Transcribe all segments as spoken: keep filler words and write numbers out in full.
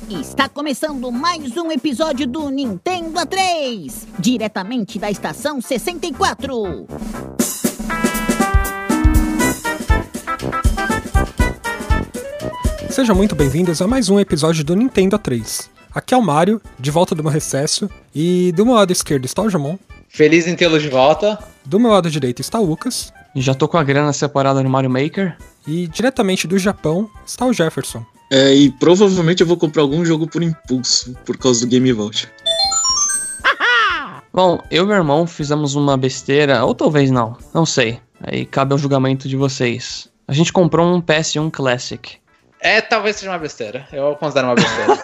Está começando mais um episódio do Nintendo A três, diretamente da estação sessenta e quatro. Sejam muito bem-vindos a mais um episódio do Nintendo A três. Aqui é o Mário, de volta do meu recesso, e do meu lado esquerdo está o Jamon. Feliz em tê-lo de volta. Do meu lado direito está o Lucas. Já tô com a grana separada no Mario Maker. E diretamente do Japão está o Jefferson. É, e provavelmente eu vou comprar algum jogo por impulso, por causa do Game Vault. Bom, eu e meu irmão fizemos uma besteira, ou talvez não, não sei. Aí cabe ao julgamento de vocês. A gente comprou um P S um Classic. É, talvez seja uma besteira. Eu considero uma besteira.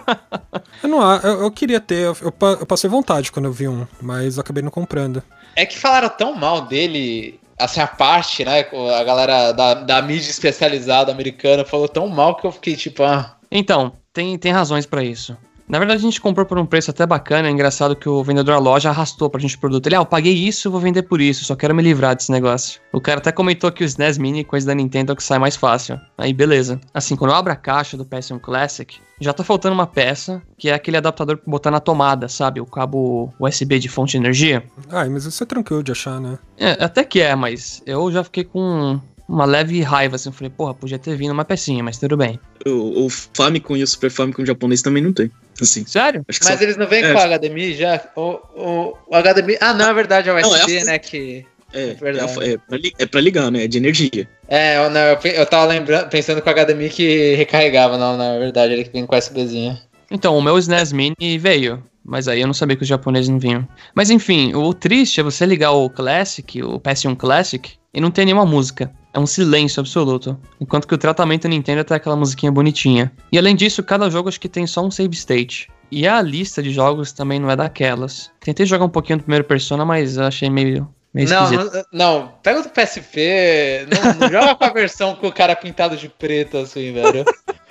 eu não eu, eu queria ter, eu, eu passei vontade quando eu vi um, mas eu acabei não comprando. É que falaram tão mal dele, assim, a parte, né? A galera da, da mídia especializada americana falou tão mal que eu fiquei tipo, ah. Então, tem, tem razões pra isso. Na verdade, a gente comprou por um preço até bacana. É engraçado que o vendedor da loja arrastou pra gente o produto. Ele, ah, eu paguei isso, vou vender por isso. Só quero me livrar desse negócio. O cara até comentou que o S N E S Mini, coisa da Nintendo, é o que sai mais fácil. Aí, beleza. Assim, quando eu abro a caixa do P S um Classic, já tá faltando uma peça, que é aquele adaptador pra botar na tomada, sabe? O cabo U S B de fonte de energia. Ah, mas isso é tranquilo de achar, né? É, até que é, mas eu já fiquei com uma leve raiva, assim. Eu falei, porra, podia ter vindo uma pecinha, mas tudo bem. O, o Famicom e o Super Famicom japonês também não tem. Assim. Sério? Mas só... eles não vêm é. com o H D M I já? O, o, o H D M I... Ah, não, é verdade, é o U S B, não, é a... né, que... É, é, verdade. É, é, pra li... é pra ligar, né, é de energia. É, eu, não, eu, eu tava lembrando, pensando que o H D M I que recarregava, não, não, é verdade, ele que vem com SBzinho. Então, o meu S N E S Mini veio, mas aí eu não sabia que os japoneses não vinham. Mas enfim, o triste é você ligar o Classic, o P S um Classic, e não tem nenhuma música. É um silêncio absoluto. Enquanto que o tratamento Nintendo tem aquela musiquinha bonitinha. E além disso, cada jogo acho que tem só um save state. E a lista de jogos também não é daquelas. Tentei jogar um pouquinho do primeiro Persona, mas eu achei meio, meio não, esquisito. Não, não, pega o do P S P, não, não joga com a versão com o cara pintado de preto, assim, velho.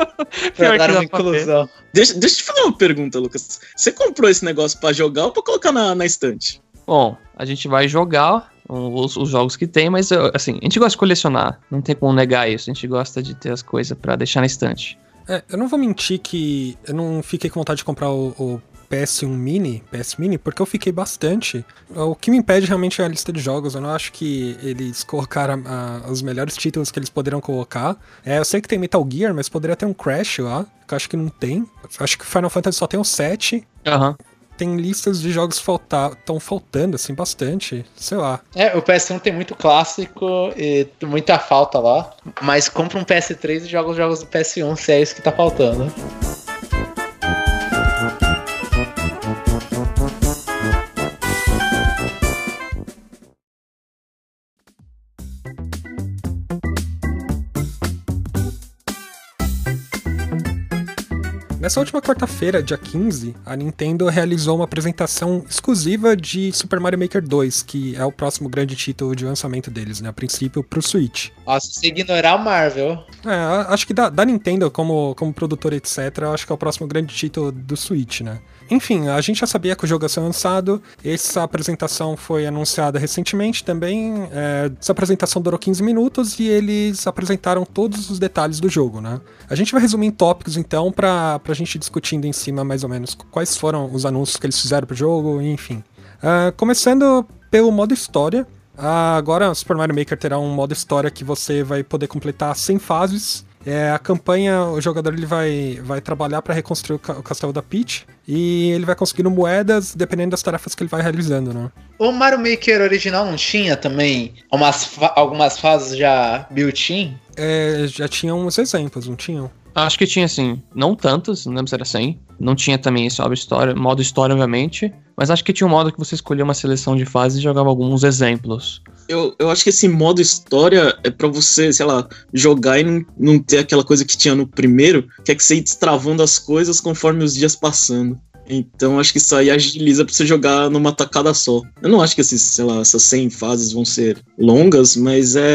Pra dar uma inclusão. Deixa, deixa eu te fazer uma pergunta, Lucas. Você comprou esse negócio pra jogar ou pra colocar na, na estante? Bom, a gente vai jogar os, os jogos que tem, mas assim, a gente gosta de colecionar. Não tem como negar isso. A gente gosta de ter as coisas pra deixar na estante. É, eu não vou mentir que eu não fiquei com vontade de comprar o, o P S um Mini, P S Mini, porque eu fiquei bastante. O que me impede realmente é a lista de jogos. Eu não acho que eles colocaram a, os melhores títulos que eles poderiam colocar. É, eu sei que tem Metal Gear, mas poderia ter um Crash lá, que eu acho que não tem. Eu acho que Final Fantasy só tem o sete. Aham. Uhum. Tem listas de jogos que estão faltando, assim, bastante. Sei lá. É, o P S um tem muito clássico e muita falta lá. Mas compra um P S três e joga os jogos do P S um, se é isso que tá faltando. Nessa última quarta-feira, dia quinze, a Nintendo realizou uma apresentação exclusiva de Super Mario Maker dois, que é o próximo grande título de lançamento deles, né? A princípio, pro Switch. Nossa, se ignorar o Marvel. É, acho que da, da Nintendo, como, como produtora, etcétera, acho que é o próximo grande título do Switch, né? Enfim, a gente já sabia que o jogo ia ser lançado, essa apresentação foi anunciada recentemente também, é, essa apresentação durou quinze minutos e eles apresentaram todos os detalhes do jogo, né? A gente vai resumir em tópicos, então, pra, pra gente discutindo em cima, mais ou menos, quais foram os anúncios que eles fizeram pro jogo, enfim. Uh, começando pelo modo história, uh, agora Super Mario Maker terá um modo história que você vai poder completar cem fases. É, a campanha, o jogador ele vai, vai trabalhar para reconstruir o, ca- o castelo da Peach e ele vai conseguindo moedas dependendo das tarefas que ele vai realizando, né? O Mario Maker original não tinha também umas fa- algumas fases já built-in? É, já tinham uns exemplos, não tinham? Acho que tinha, assim, não tantos, não lembro se era cem. Não tinha também esse modo história, modo história, obviamente. Mas acho que tinha um modo que você escolhia uma seleção de fases e jogava alguns exemplos. Eu, eu acho que esse modo história é pra você, sei lá, jogar e não, não ter aquela coisa que tinha no primeiro, que é que você ir destravando as coisas conforme os dias passando. Então acho que isso aí agiliza pra você jogar numa tacada só. Eu não acho que esses, sei lá, essas cem fases vão ser longas, mas é...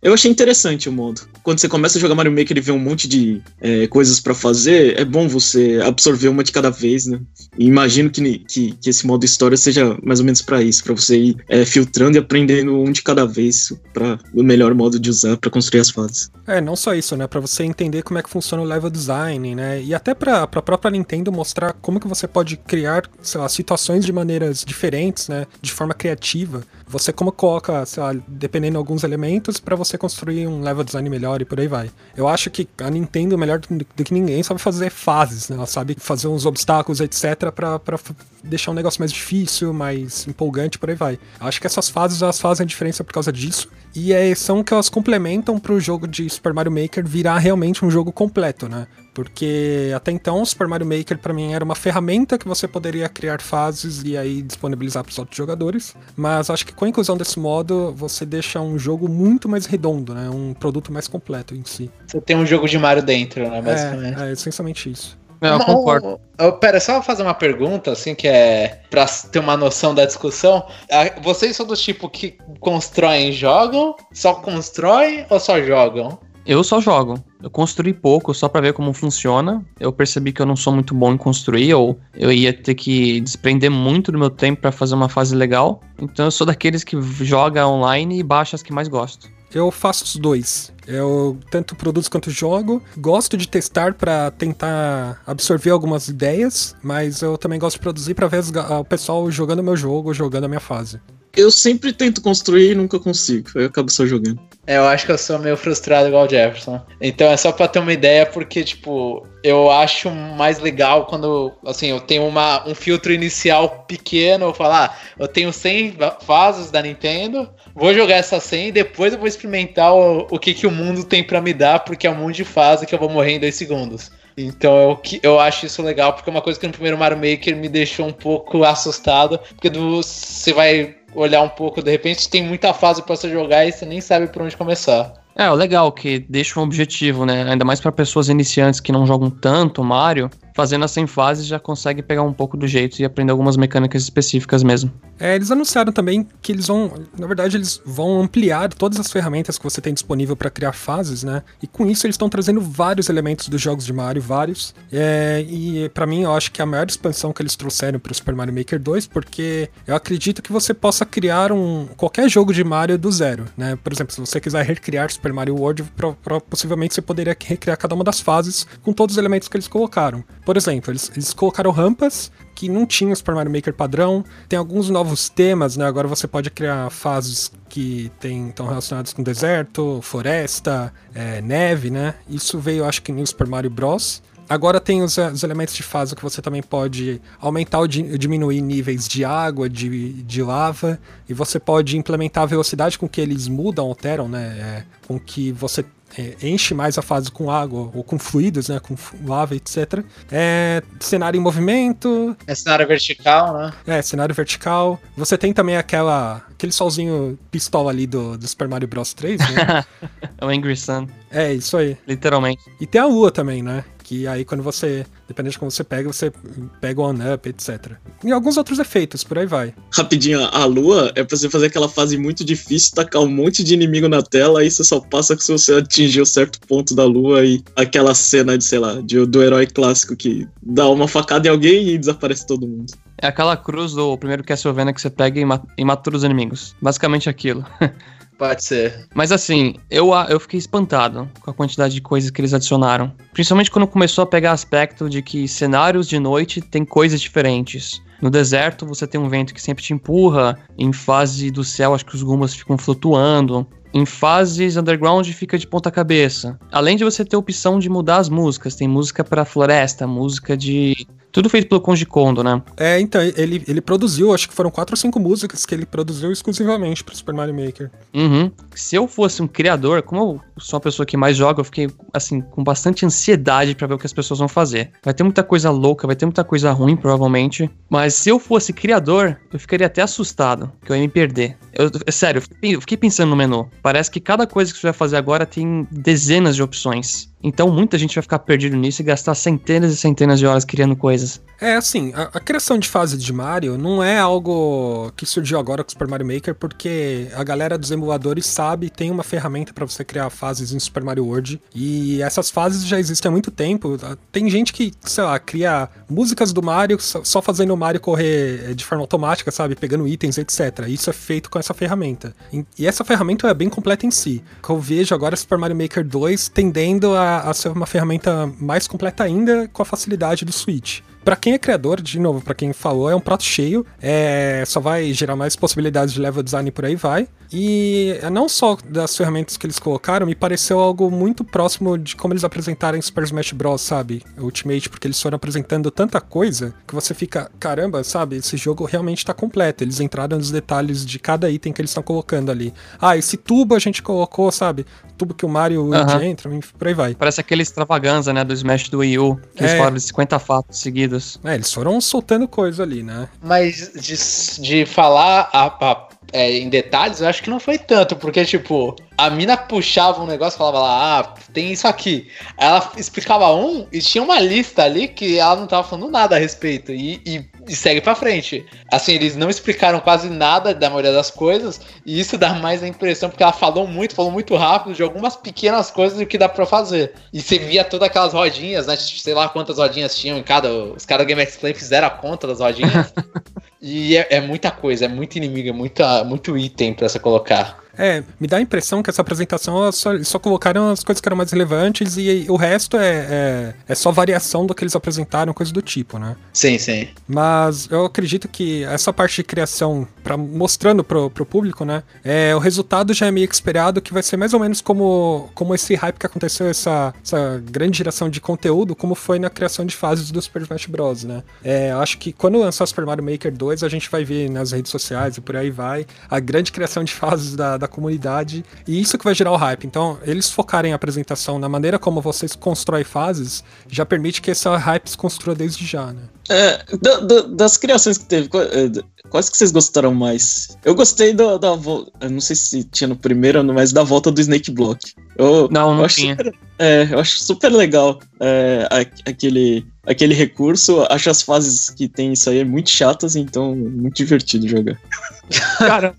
Eu achei interessante o modo. Quando você começa a jogar Mario Maker e vê um monte de é, coisas pra fazer, é bom você absorver uma de cada vez, né? E imagino que, que, que esse modo história seja mais ou menos pra isso, pra você ir é, filtrando e aprendendo um de cada vez pra o melhor modo de usar pra construir as fases. É, não só isso, né? Pra você entender como é que funciona o level design, né? E até pra, pra própria Nintendo mostrar como que você pode criar, sei lá, situações de maneiras diferentes, né? De forma criativa. Você como coloca, sei lá, dependendo de alguns elementos, pra você construir um level design melhor e por aí vai. Eu acho que a Nintendo, melhor do, do que ninguém, sabe fazer fases, né? Ela sabe fazer uns obstáculos, etcétera, pra, pra deixar um negócio mais difícil, mais empolgante, por aí vai. Eu acho que essas fases, elas fazem a diferença por causa disso. E é, são que elas complementam pro jogo de Super Mario Maker virar realmente um jogo completo, né? Porque até então o Super Mario Maker pra mim era uma ferramenta que você poderia criar fases e aí disponibilizar para os outros jogadores, mas acho que com a inclusão desse modo você deixa um jogo muito mais redondo, né? Um produto mais completo em si. Você tem um jogo de Mario dentro, né? Basicamente. É, é essencialmente isso. É, eu concordo. Eu, pera, só fazer uma pergunta, assim, que é pra ter uma noção da discussão. Vocês são do tipo que constroem e jogam? Só constroem ou só jogam? Eu só jogo. Eu construí pouco só pra ver como funciona. Eu percebi que eu não sou muito bom em construir, ou eu ia ter que desprender muito do meu tempo pra fazer uma fase legal. Então eu sou daqueles que joga online e baixa as que mais gosto. Eu faço os dois. Eu tanto produzo quanto jogo. Gosto de testar pra tentar absorver algumas ideias, mas eu também gosto de produzir pra ver o pessoal jogando o meu jogo, jogando a minha fase. Eu sempre tento construir e nunca consigo, aí eu acabo só jogando. É, eu acho que eu sou meio frustrado igual o Jefferson. Então é só pra ter uma ideia, porque, tipo, eu acho mais legal quando, assim, eu tenho uma, um filtro inicial pequeno, eu falo, ah, eu tenho cem fases da Nintendo, vou jogar essas cem e depois eu vou experimentar o, o que, que o mundo tem pra me dar, porque é um monte de fase que eu vou morrer em dois segundos. Então eu, eu acho isso legal, porque é uma coisa que no primeiro Mario Maker me deixou um pouco assustado, porque do, você vai olhar um pouco, de repente tem muita fase pra você jogar e você nem sabe por onde começar. É, o legal que deixa um objetivo, né? Ainda mais pra pessoas iniciantes que não jogam tanto Mario, fazendo as cem fases já consegue pegar um pouco do jeito e aprender algumas mecânicas específicas mesmo. É, eles anunciaram também que eles vão, na verdade, eles vão ampliar todas as ferramentas que você tem disponível para criar fases, né? E com isso eles estão trazendo vários elementos dos jogos de Mario, vários. É, e para mim eu acho que é a maior expansão que eles trouxeram para o Super Mario Maker dois, porque eu acredito que você possa criar um qualquer jogo de Mario do zero, né? Por exemplo, se você quiser recriar Super Mario World, pro, pro, possivelmente você poderia recriar cada uma das fases com todos os elementos que eles colocaram. Por exemplo, eles, eles colocaram rampas que não tinha o Super Mario Maker padrão, tem alguns novos temas, né? Agora você pode criar fases que estão relacionadas com deserto, floresta, é, neve, né? Isso veio, acho que, no Super Mario Bros. Agora tem os, os elementos de fase que você também pode aumentar ou di, diminuir níveis de água, de, de lava, e você pode implementar a velocidade com que eles mudam, alteram, né? É, com que você É, enche mais a fase com água ou com fluidos, né, com lava, etcétera. É, cenário em movimento. É cenário vertical, né? É, cenário vertical. Você tem também aquela, aquele solzinho pistola ali do, do Super Mario Bros três, né? É o Angry Sun. É, isso aí. Literalmente. E tem a lua também, né? Que aí quando você, dependendo de como você pega, você pega o on-up, etcétera. E alguns outros efeitos, por aí vai. Rapidinho, a lua é pra você fazer aquela fase muito difícil, tacar um monte de inimigo na tela, aí você só passa se você atingir o certo ponto da lua e aquela cena de, sei lá, de, do herói clássico que dá uma facada em alguém e desaparece todo mundo. É aquela cruz do primeiro Castlevania que você pega e mata, e mata todos os inimigos. Basicamente aquilo. Pode ser. Mas assim, eu, eu fiquei espantado com a quantidade de coisas que eles adicionaram. Principalmente quando começou a pegar aspecto de que cenários de noite tem coisas diferentes. No deserto você tem um vento que sempre te empurra. Em fase do céu acho que os gumbas ficam flutuando. Em fases underground fica de ponta cabeça. Além de você ter a opção de mudar as músicas. Tem música pra floresta, música de... Tudo feito pelo Koji Kondo, né? É, então, ele, ele produziu, acho que foram quatro ou cinco músicas que ele produziu exclusivamente pro Super Mario Maker. Uhum. Se eu fosse um criador, como eu sou uma pessoa que mais joga, eu fiquei, assim, com bastante ansiedade pra ver o que as pessoas vão fazer. Vai ter muita coisa louca, vai ter muita coisa ruim, provavelmente. Mas se eu fosse criador, eu ficaria até assustado, que eu ia me perder. Eu, sério, eu fiquei, eu fiquei pensando no menu. Parece que cada coisa que você vai fazer agora tem dezenas de opções. Então muita gente vai ficar perdido nisso e gastar centenas e centenas de horas criando coisas. É, assim, a, a criação de fase de Mario não é algo que surgiu agora com o Super Mario Maker, porque a galera dos emuladores sabe, tem uma ferramenta pra você criar fases em Super Mario World, e essas fases já existem há muito tempo. Tem gente que, sei lá, cria músicas do Mario só fazendo o Mario correr de forma automática, sabe, pegando itens, etcétera. Isso é feito com essa ferramenta. E essa ferramenta é bem completa em si. Eu vejo agora Super Mario Maker dois tendendo a, a ser uma ferramenta mais completa ainda com a facilidade do Switch. Pra quem é criador, de novo, pra quem falou, é um prato cheio, é, só vai gerar mais possibilidades de level design e por aí vai. E não só das ferramentas que eles colocaram, me pareceu algo muito próximo de como eles apresentaram em Super Smash Bros, sabe? Ultimate, porque eles foram apresentando tanta coisa que você fica, caramba, sabe? Esse jogo realmente tá completo. Eles entraram nos detalhes de cada item que eles estão colocando ali. Ah, esse tubo a gente colocou, sabe? Tubo que o Mario Uhum. entra, por aí vai. Parece aquele extravagança, né, do Smash do Wii U, que eles É. falaram de cinquenta fatos seguidos. É, eles foram soltando coisa ali, né? Mas de, de falar a, a, é, em detalhes, eu acho que não foi tanto, porque, tipo, a mina puxava um negócio e falava lá, ah, tem isso aqui. Ela explicava um e tinha uma lista ali que ela não tava falando nada a respeito. E, e, e segue pra frente. Assim, eles não explicaram quase nada da maioria das coisas, e isso dá mais a impressão, porque ela falou muito, falou muito rápido de algumas pequenas coisas do que dá pra fazer. E você via todas aquelas rodinhas, né? Sei lá quantas rodinhas tinham em cada. Os caras do Game Explain fizeram a conta das rodinhas. E é, é muita coisa, é muito inimigo, é muita, muito item pra você colocar. É, me dá a impressão que essa apresentação elas só, eles só colocaram as coisas que eram mais relevantes e o resto é, é, é só variação do que eles apresentaram, coisa do tipo, né? Sim, sim. Mas eu acredito que essa parte de criação, pra, mostrando pro, pro público, né? É, o resultado já é meio que esperado, que vai ser mais ou menos como, como esse hype que aconteceu, essa, essa grande geração de conteúdo, como foi na criação de fases do Super Smash Bros, né? É, eu acho que quando lançar o Super Mario Maker dois, a gente vai ver nas redes sociais e por aí vai, a grande criação de fases da, da comunidade, e isso que vai gerar o hype. Então, eles focarem a apresentação na maneira como vocês constroem fases, já permite que essa hype se construa desde já, né? É, da- da- das criações que teve, qua- é, quais que vocês gostaram mais? Eu gostei da, da volta, não sei se tinha no primeiro, mas da volta do Snake Block. Eu, Não, não eu acho tinha. super- é, eu acho super legal é, a- aquele, aquele recurso. Acho as fases que tem isso aí muito chatas, então muito divertido jogar. Caramba.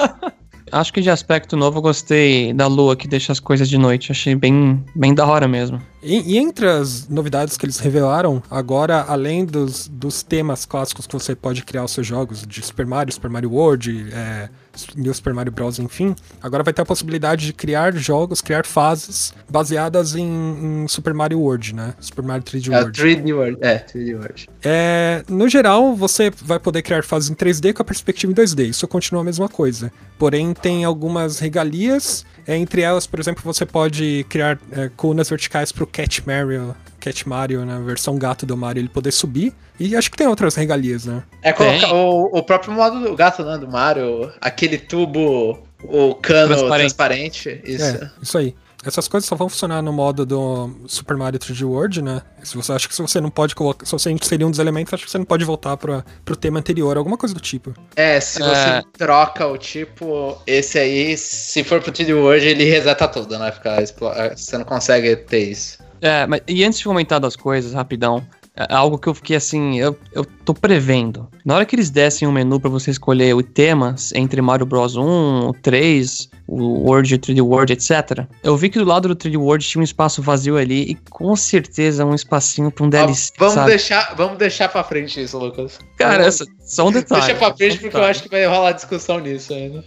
Acho que de aspecto novo eu gostei da lua que deixa as coisas de noite. Achei bem, bem da hora mesmo. E, e entre as novidades que eles revelaram, agora, além dos, dos temas clássicos que você pode criar os seus jogos, de Super Mario, Super Mario World, é, New Super Mario Bros, enfim, agora vai ter a possibilidade de criar jogos, criar fases baseadas em, em Super Mario World, né? Super Mario três D É o World. três D World. É, três D World. É, no geral, você vai poder criar fases em três D com a perspectiva em dois D. Isso continua a mesma coisa. Porém, tem algumas regalias. É, entre elas, por exemplo, você pode criar é, colunas verticais para o Cat Mario, Cat Mario, na versão gato do Mario, ele poder subir. E acho que tem outras regalias, né? É Tem. colocar o, o próprio modo do gato, né, do Mario, aquele tubo, o cano Transparente. transparente. Isso. É, isso aí. Essas coisas só vão funcionar no modo do Super Mario três D World, né? Se você acha que se você não pode colocar, se você inserir um dos elementos, acho que você não pode voltar para pro tema anterior, alguma coisa do tipo. É, se você É. troca o tipo, esse aí, se for pro três D World, ele reseta tudo, né? Fica, explo- você não consegue ter isso. É, mas e antes de comentar das coisas, rapidão, é algo que eu fiquei assim, eu, eu tô prevendo. Na hora que eles dessem um menu pra você escolher os temas entre Mario Bros um, o três, o World, o três D World, etcétera, eu vi que do lado do três D World tinha um espaço vazio ali e com certeza um espacinho pra um D L C, Ah, vamos, sabe? deixar, vamos deixar pra frente isso, Lucas. Cara, Vamos- essa, só um detalhe. Deixa pra frente só um porque eu detalhe. acho que vai rolar discussão nisso ainda.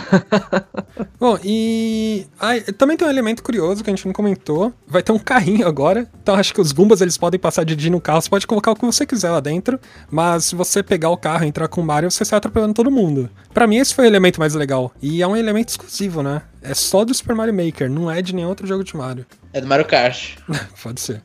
Bom, e ah, também tem um elemento curioso que a gente não comentou. Vai ter um carrinho agora. Então acho que os Goombas eles podem passar de dia no carro. Você pode colocar o que você quiser lá dentro. Mas se você pegar o carro e entrar com o Mario, você sai atropelando todo mundo. Pra mim esse foi o elemento mais legal. E é um elemento exclusivo, né? É só do Super Mario Maker, não é de nenhum outro jogo de Mario. É do Mario Kart. Pode ser,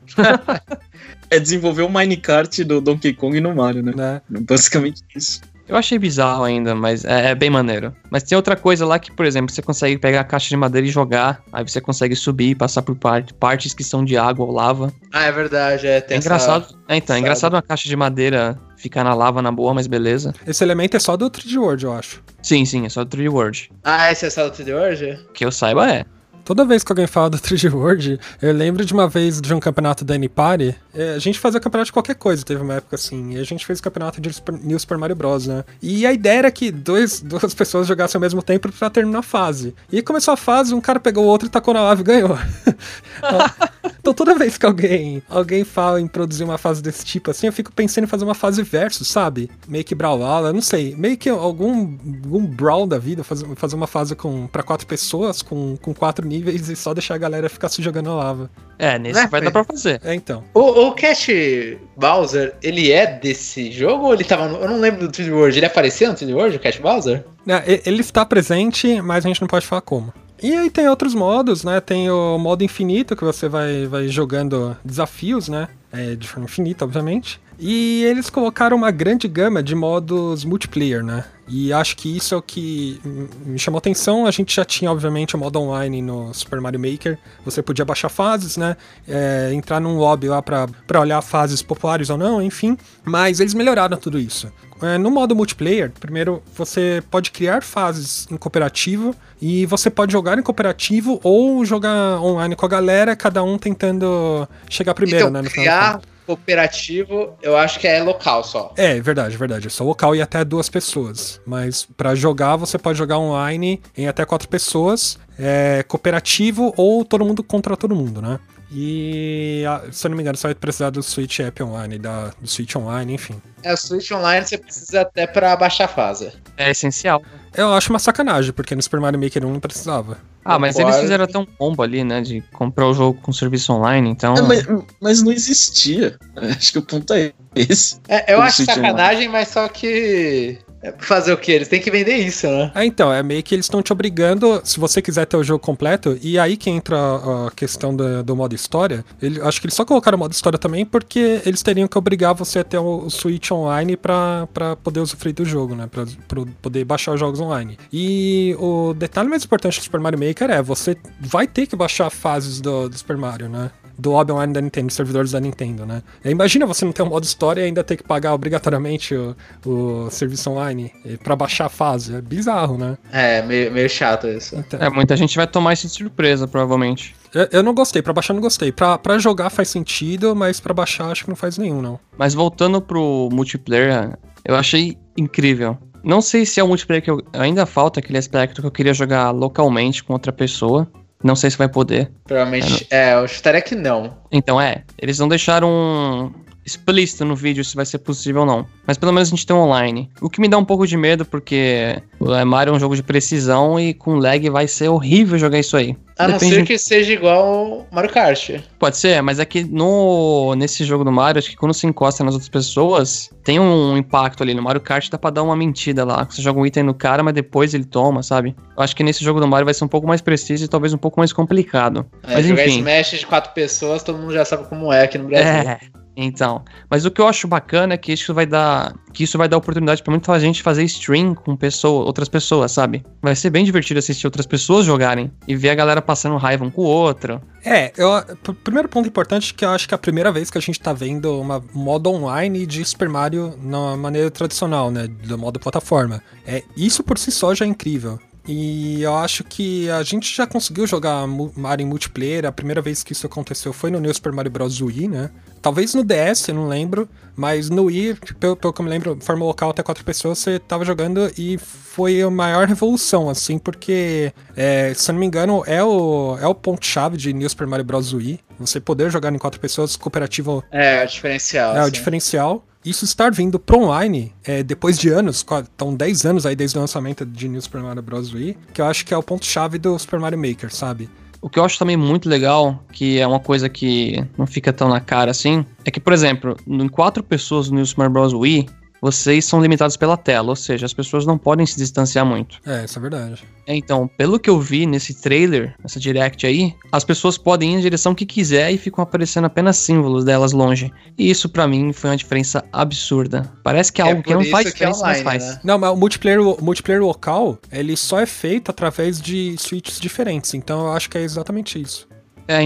É desenvolver o minecart do Donkey Kong no Mario, né? né? Basicamente isso. Eu achei bizarro ainda, mas é, é bem maneiro. Mas tem outra coisa lá que, por exemplo, você consegue pegar a caixa de madeira e jogar, aí você consegue subir e passar por parte, partes que são de água ou lava. Ah, é verdade. É, tem É essa- engraçado. É, então, é sabe. engraçado uma caixa de madeira ficar na lava na boa, mas beleza. Esse elemento é só do três D World, eu acho. Sim, sim, é só do três D World. Ah, esse é só do três D World? Que eu saiba é. Toda vez que alguém fala do três D World, eu lembro de uma vez de um campeonato da N-Party. A gente fazia campeonato de qualquer coisa, teve uma época assim. E a gente fez o campeonato de New Super Mario Bros, né? E a ideia era que dois, duas pessoas jogassem ao mesmo tempo pra terminar a fase. E começou a fase, um cara pegou o outro e tacou na lava e ganhou. Então toda vez que alguém, alguém fala em produzir uma fase desse tipo assim, eu fico pensando em fazer uma fase versus, sabe? Meio que Brawlhalla, não sei. Meio que algum, algum Brawl da vida, fazer, fazer uma fase com, pra quatro pessoas, com, com quatro níveis e só deixar a galera ficar se jogando na lava. É, nesse é, vai dar pra fazer. É, então. O, o Cat Bowser, ele é desse jogo ou ele tava no... Eu não lembro do três D World. Ele apareceu no três D World, o Cat Bowser? É, ele está presente, mas a gente não pode falar como. E aí tem outros modos, né? Tem o modo infinito, que você vai, vai jogando desafios, né? É, de forma infinita, obviamente. E eles colocaram uma grande gama de modos multiplayer, né? E acho que isso é o que me chamou atenção. A gente já tinha, obviamente, o modo online no Super Mario Maker. Você podia baixar fases, né? É, entrar num lobby lá pra, pra olhar fases populares ou não, enfim. Mas eles melhoraram tudo isso. É, no modo multiplayer, primeiro, você pode criar fases em cooperativo e você pode jogar em cooperativo ou jogar online com a galera, cada um tentando chegar primeiro, então, né? No criar cooperativo, eu acho que é local só. É, verdade, verdade. É só local e até duas pessoas. Mas pra jogar, você pode jogar online em até quatro pessoas, é, cooperativo ou todo mundo contra todo mundo, né? E, se eu não me engano, você vai precisar do Switch App Online, da, do Switch Online, enfim. É, o Switch Online você precisa até pra baixar a fase. É essencial. Eu acho uma sacanagem, porque no Super Mario Maker um não precisava. Ah, mas eles fizeram até um combo ali, né, de comprar o jogo com serviço online, então... É, mas, mas não existia. Acho que o ponto é esse. É, eu acho sacanagem, online. Mas só que... Fazer o quê? Eles têm que vender isso, né? É, então, é meio que eles estão te obrigando, se você quiser ter o jogo completo, e aí que entra a questão do, do modo história. Ele, acho que eles só colocaram o modo história também porque eles teriam que obrigar você a ter o, o Switch online pra, pra poder usufruir do jogo, né? Pra, pra poder baixar os jogos online. E o detalhe mais importante do Super Mario Maker é, você vai ter que baixar fases do, do Super Mario, né? Do lobby online da Nintendo, dos servidores da Nintendo, né? Imagina você não ter um modo história e ainda ter que pagar obrigatoriamente o, o serviço online pra baixar a fase. É bizarro, né? É, meio, meio chato isso. Então. É, muita gente vai tomar isso de surpresa, provavelmente. Eu, eu não gostei, pra baixar não gostei. Pra, pra jogar faz sentido, mas pra baixar acho que não faz nenhum, não. Mas voltando pro multiplayer, eu achei incrível. Não sei se é o multiplayer que eu, ainda falta aquele aspecto que eu queria jogar localmente com outra pessoa. Não sei se vai poder. Provavelmente, é, eu chutaria que não. Então, é, eles não deixaram explícito no vídeo se vai ser possível ou não. Mas pelo menos a gente tem um online. O que me dá um pouco de medo, porque o Mario é um jogo de precisão e com lag vai ser horrível jogar isso aí. A não ser que seja igual Mario Kart. Pode ser, mas é que no, nesse jogo do Mario, acho que quando se encosta nas outras pessoas, tem um impacto ali. No Mario Kart dá pra dar uma mentira lá. Você joga um item no cara, mas depois ele toma, sabe? Eu acho que nesse jogo do Mario vai ser um pouco mais preciso e talvez um pouco mais complicado. É, mas jogar enfim. Smash de quatro pessoas, todo mundo já sabe como é aqui no Brasil. É. Então, mas o que eu acho bacana é que isso vai dar, que isso vai dar oportunidade pra muita gente fazer stream com pessoa, outras pessoas, sabe? Vai ser bem divertido assistir outras pessoas jogarem e ver a galera passando raiva um com o outro. É, eu, o primeiro ponto importante é que eu acho que é a primeira vez que a gente tá vendo uma modo online de Super Mario na maneira tradicional, né, do modo plataforma. É, isso por si só já é incrível. E eu acho que a gente já conseguiu jogar Mario em multiplayer. A primeira vez que isso aconteceu foi no New Super Mario Bros. Wii, né? Talvez no D S, eu não lembro. Mas no Wii, pelo, pelo que eu me lembro, forma local até quatro pessoas, você tava jogando e foi a maior revolução, assim, porque, é, se eu não me engano, é o, é o ponto-chave de New Super Mario Bros. Wii. Você poder jogar em quatro pessoas, cooperativo... É, é o diferencial. É assim. o diferencial. Isso estar vindo pro online, é, depois de anos, estão dez anos aí desde o lançamento de New Super Mario Bros. Wii, que eu acho que é o ponto-chave do Super Mario Maker, sabe? O que eu acho também muito legal, que é uma coisa que não fica tão na cara assim, é que, por exemplo, em quatro pessoas no New Super Mario Bros. Wii, vocês são limitados pela tela, ou seja, as pessoas não podem se distanciar muito. É, isso é verdade. Então, pelo que eu vi nesse trailer, nessa direct aí, as pessoas podem ir na direção que quiser e ficam aparecendo apenas símbolos delas longe. E isso pra mim foi uma diferença absurda. Parece que é, é algo que não faz diferença, é online, mas faz. Né? Não, mas o multiplayer, o multiplayer local, ele só é feito através de switches diferentes. Então eu acho que é exatamente isso. É, então.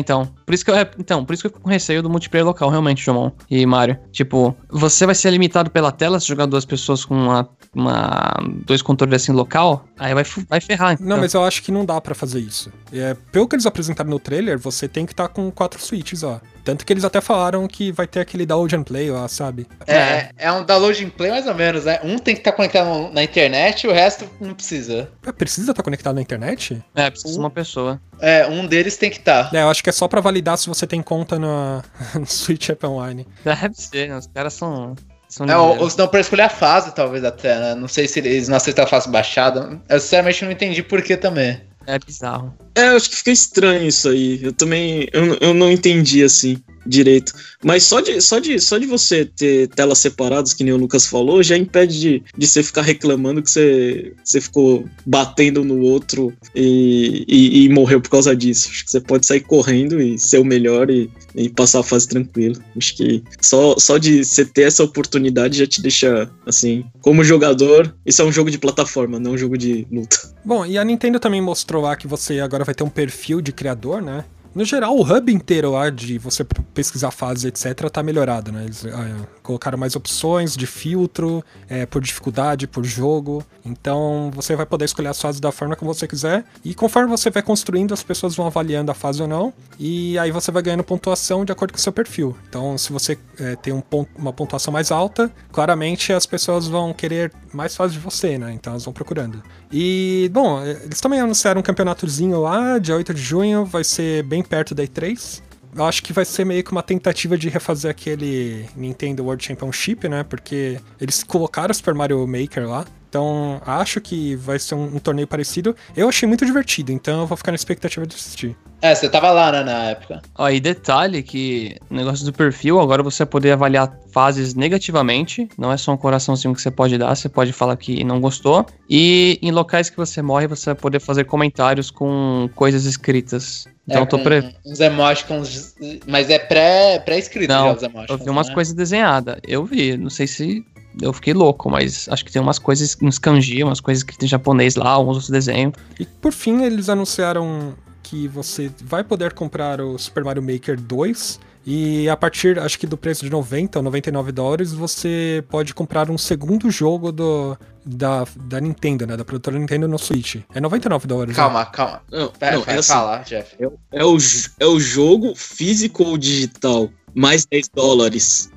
Por isso que eu, é, então, por isso que eu fico com receio do multiplayer local, realmente, Jomon e Mario. Tipo, você vai ser limitado pela tela se jogar duas pessoas com uma, uma dois controles assim local, aí vai, vai ferrar. Então. Não, mas eu acho que não dá pra fazer isso. É, pelo que eles apresentaram no trailer, você tem que estar tá com quatro switches, ó. Tanto que eles até falaram que vai ter aquele download and play lá, sabe? É, é um download and play mais ou menos, né? Um tem que estar tá conectado na internet e o resto não precisa. Precisa estar tá conectado na internet? É, precisa de uma pessoa. É, um deles tem que estar. Tá. É, eu acho que é só pra validar se você tem conta no, no Switch App Online. Deve ser, os caras são... são é, ou, ou se não pra escolher a fase, talvez até, né? Não sei se eles não aceitam a fase baixada. Eu sinceramente não entendi por que também. É bizarro. É, eu acho que fica estranho isso aí. Eu também, eu, eu não entendi, assim, direito. Mas só de, só, de, só de você ter telas separadas, que nem o Lucas falou, já impede de, de você ficar reclamando que você, você ficou batendo no outro e, e, e morreu por causa disso. Acho que você pode sair correndo e ser o melhor e, e passar a fase tranquilo. Acho que só, só de você ter essa oportunidade já te deixa, assim, como jogador, isso é um jogo de plataforma, não um jogo de luta. Bom, e a Nintendo também mostrou lá que você agora vai ter um perfil de criador, né? No geral, o hub inteiro lá de você pesquisar fases, etcétera, tá melhorado, né? Eles ah, colocaram mais opções de filtro, é, por dificuldade, por jogo. Então, você vai poder escolher as fases da forma que você quiser. E conforme você vai construindo, as pessoas vão avaliando a fase ou não. E aí você vai ganhando pontuação de acordo com o seu perfil. Então, se você é, tem um ponto, uma pontuação mais alta, claramente as pessoas vão querer mais fases de você, né? Então, elas vão procurando. E, bom, eles também anunciaram um campeonatozinho lá, dia oito de junho, vai ser bem perto da E três. Eu acho que vai ser meio que uma tentativa de refazer aquele Nintendo World Championship, né? Porque eles colocaram o Super Mario Maker lá. Então, acho que vai ser um, um torneio parecido. Eu achei muito divertido, então eu vou ficar na expectativa de assistir. É, você tava lá, né, na época. Ó, e detalhe que o negócio do perfil, agora você vai poder avaliar fases negativamente. Não é só um coraçãozinho que você pode dar, você pode falar que não gostou. E em locais que você morre, você vai poder fazer comentários com coisas escritas. Então é, eu tô pre... uns emoticons, mas é pré, pré-escrito não, já os emoticons, eu vi umas né? coisas desenhadas. Eu vi, não sei se... Eu fiquei louco, mas acho que tem umas coisas, uns kanji, umas coisas escritas em japonês lá, alguns outros desenhos. E por fim, eles anunciaram que você vai poder comprar o Super Mario Maker dois e a partir, acho que do preço de noventa ou noventa e nove dólares, você pode comprar um segundo jogo do, da, da Nintendo, né? Da produtora Nintendo no Switch. É noventa e nove dólares. Calma, né? calma. Não, Pera, não, pera, é assim, fala, Jeff. É, é, o, é o jogo físico ou digital, mais dez dólares.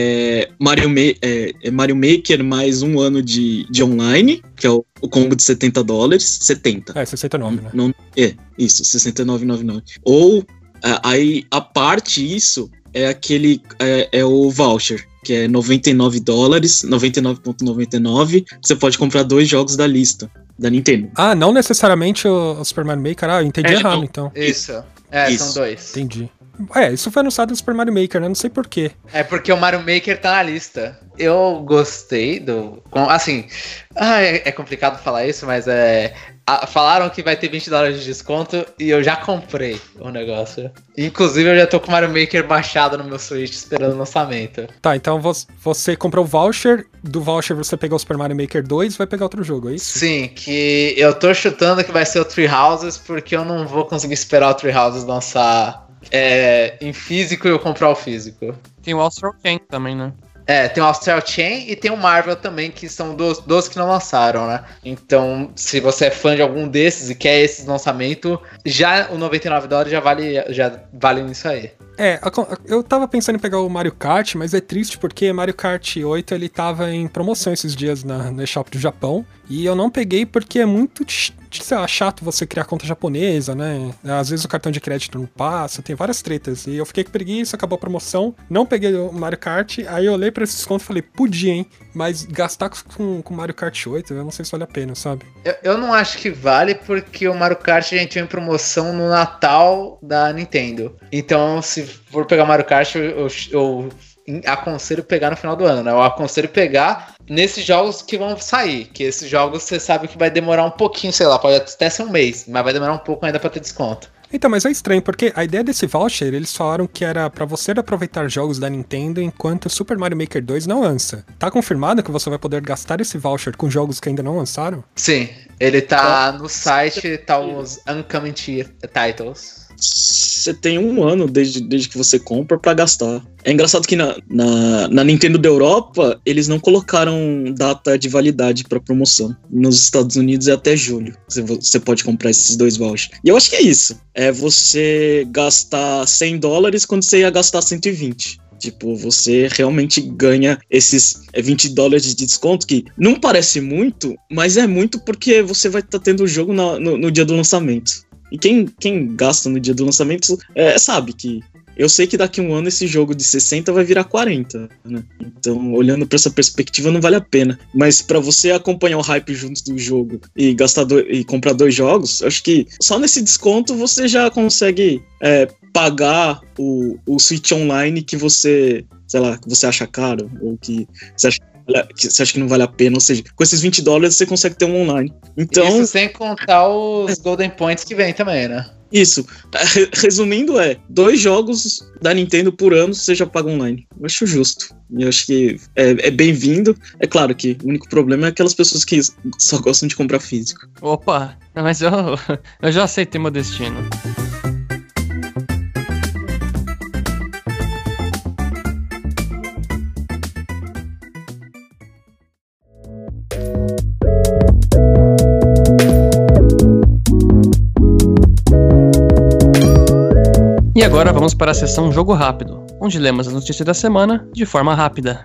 É Mario, Ma- é, é Mario Maker mais um ano de, de online, que é o, o combo de setenta dólares. setenta. É, sessenta e nove, né? Não, é, isso, sessenta e nove reais e noventa e nove centavos. Ou, é, aí, a parte isso é aquele, é, é o voucher, que é noventa e nove dólares, noventa e nove reais e noventa e nove centavos. Você pode comprar dois jogos da lista, da Nintendo. Ah, não necessariamente o, o Super Mario Maker. Ah, eu entendi É, errado, não. então. Isso. É, Isso. são dois. Entendi. É, isso foi anunciado no Super Mario Maker, né? Não sei porquê. É porque o Mario Maker tá na lista. Eu gostei do... Assim, ah, é, é complicado falar isso, mas é... a, falaram que vai ter vinte dólares de desconto e eu já comprei o negócio. Inclusive, eu já tô com o Mario Maker baixado no meu Switch esperando o lançamento. Tá, então você, você comprou o voucher, do voucher você pegou o Super Mario Maker dois e vai pegar outro jogo, é isso? Sim, que eu tô chutando que vai ser o Three Houses, porque eu não vou conseguir esperar o Three Houses lançar é, em físico e eu comprar o físico. Tem o Astral Chain também, né? É, tem o Astral Chain e tem o Marvel também, que são dos, dos que não lançaram, né? Então, se você é fã de algum desses e quer esse lançamento, já o noventa e nove dólares já vale, já vale nisso aí. É, eu tava pensando em pegar o Mario Kart, mas é triste porque Mario Kart oito ele tava em promoção esses dias na, na eShop do Japão. E eu não peguei porque é muito, sei lá, chato você criar conta japonesa, né? Às vezes o cartão de crédito não passa, tem várias tretas. E eu fiquei com preguiça, acabou a promoção, não peguei o Mario Kart, aí eu olhei pra esse desconto e falei, podia, hein? Mas gastar com o Mario Kart oito, eu não sei se vale a pena, sabe? Eu, eu não acho que vale porque o Mario Kart a gente tem em promoção no Natal da Nintendo. Então, se for pegar o Mario Kart, eu, eu, eu aconselho pegar no final do ano, né? Eu aconselho pegar nesses jogos que vão sair, que esses jogos você sabe que vai demorar um pouquinho, sei lá, pode até ser um mês, mas vai demorar um pouco ainda pra ter desconto. Então, mas é estranho, porque a ideia desse voucher, eles falaram que era pra você aproveitar jogos da Nintendo enquanto o Super Mario Maker dois não lança. Tá confirmado que você vai poder gastar esse voucher com jogos que ainda não lançaram? Sim, ele tá no site, tá os Uncoming Titles. você tem um ano desde, desde que você compra pra gastar. É engraçado que na, na, na Nintendo da Europa, eles não colocaram data de validade pra promoção. Nos Estados Unidos é até julho. Você, você pode comprar esses dois vouchers. E eu acho que é isso. É você gastar cem dólares quando você ia gastar cento e vinte. Tipo, você realmente ganha esses vinte dólares de desconto, que não parece muito, mas é muito porque você vai estar tá tendo o jogo na, no, no dia do lançamento. E quem, quem gasta no dia do lançamento é, sabe que eu sei que daqui a um ano esse jogo de sessenta vai virar quarenta, né? Então, olhando pra essa perspectiva, não vale a pena. Mas pra você acompanhar o hype junto do jogo e gastar do, e comprar dois jogos, eu acho que só nesse desconto você já consegue é, pagar o, o Switch Online que você, sei lá, que você acha caro, ou que você acha que você acha que não vale a pena, ou seja, com esses vinte dólares você consegue ter um online. Então, isso sem contar os Golden Points que vem também, né? Isso. Resumindo, é dois jogos da Nintendo por ano você já paga online. Eu acho justo. Eu acho que é, é bem-vindo. É claro que o único problema é aquelas pessoas que só gostam de comprar físico. Opa, mas eu, eu já aceitei meu destino. E agora vamos para a seção Jogo Rápido, onde lemos as notícias da semana de forma rápida.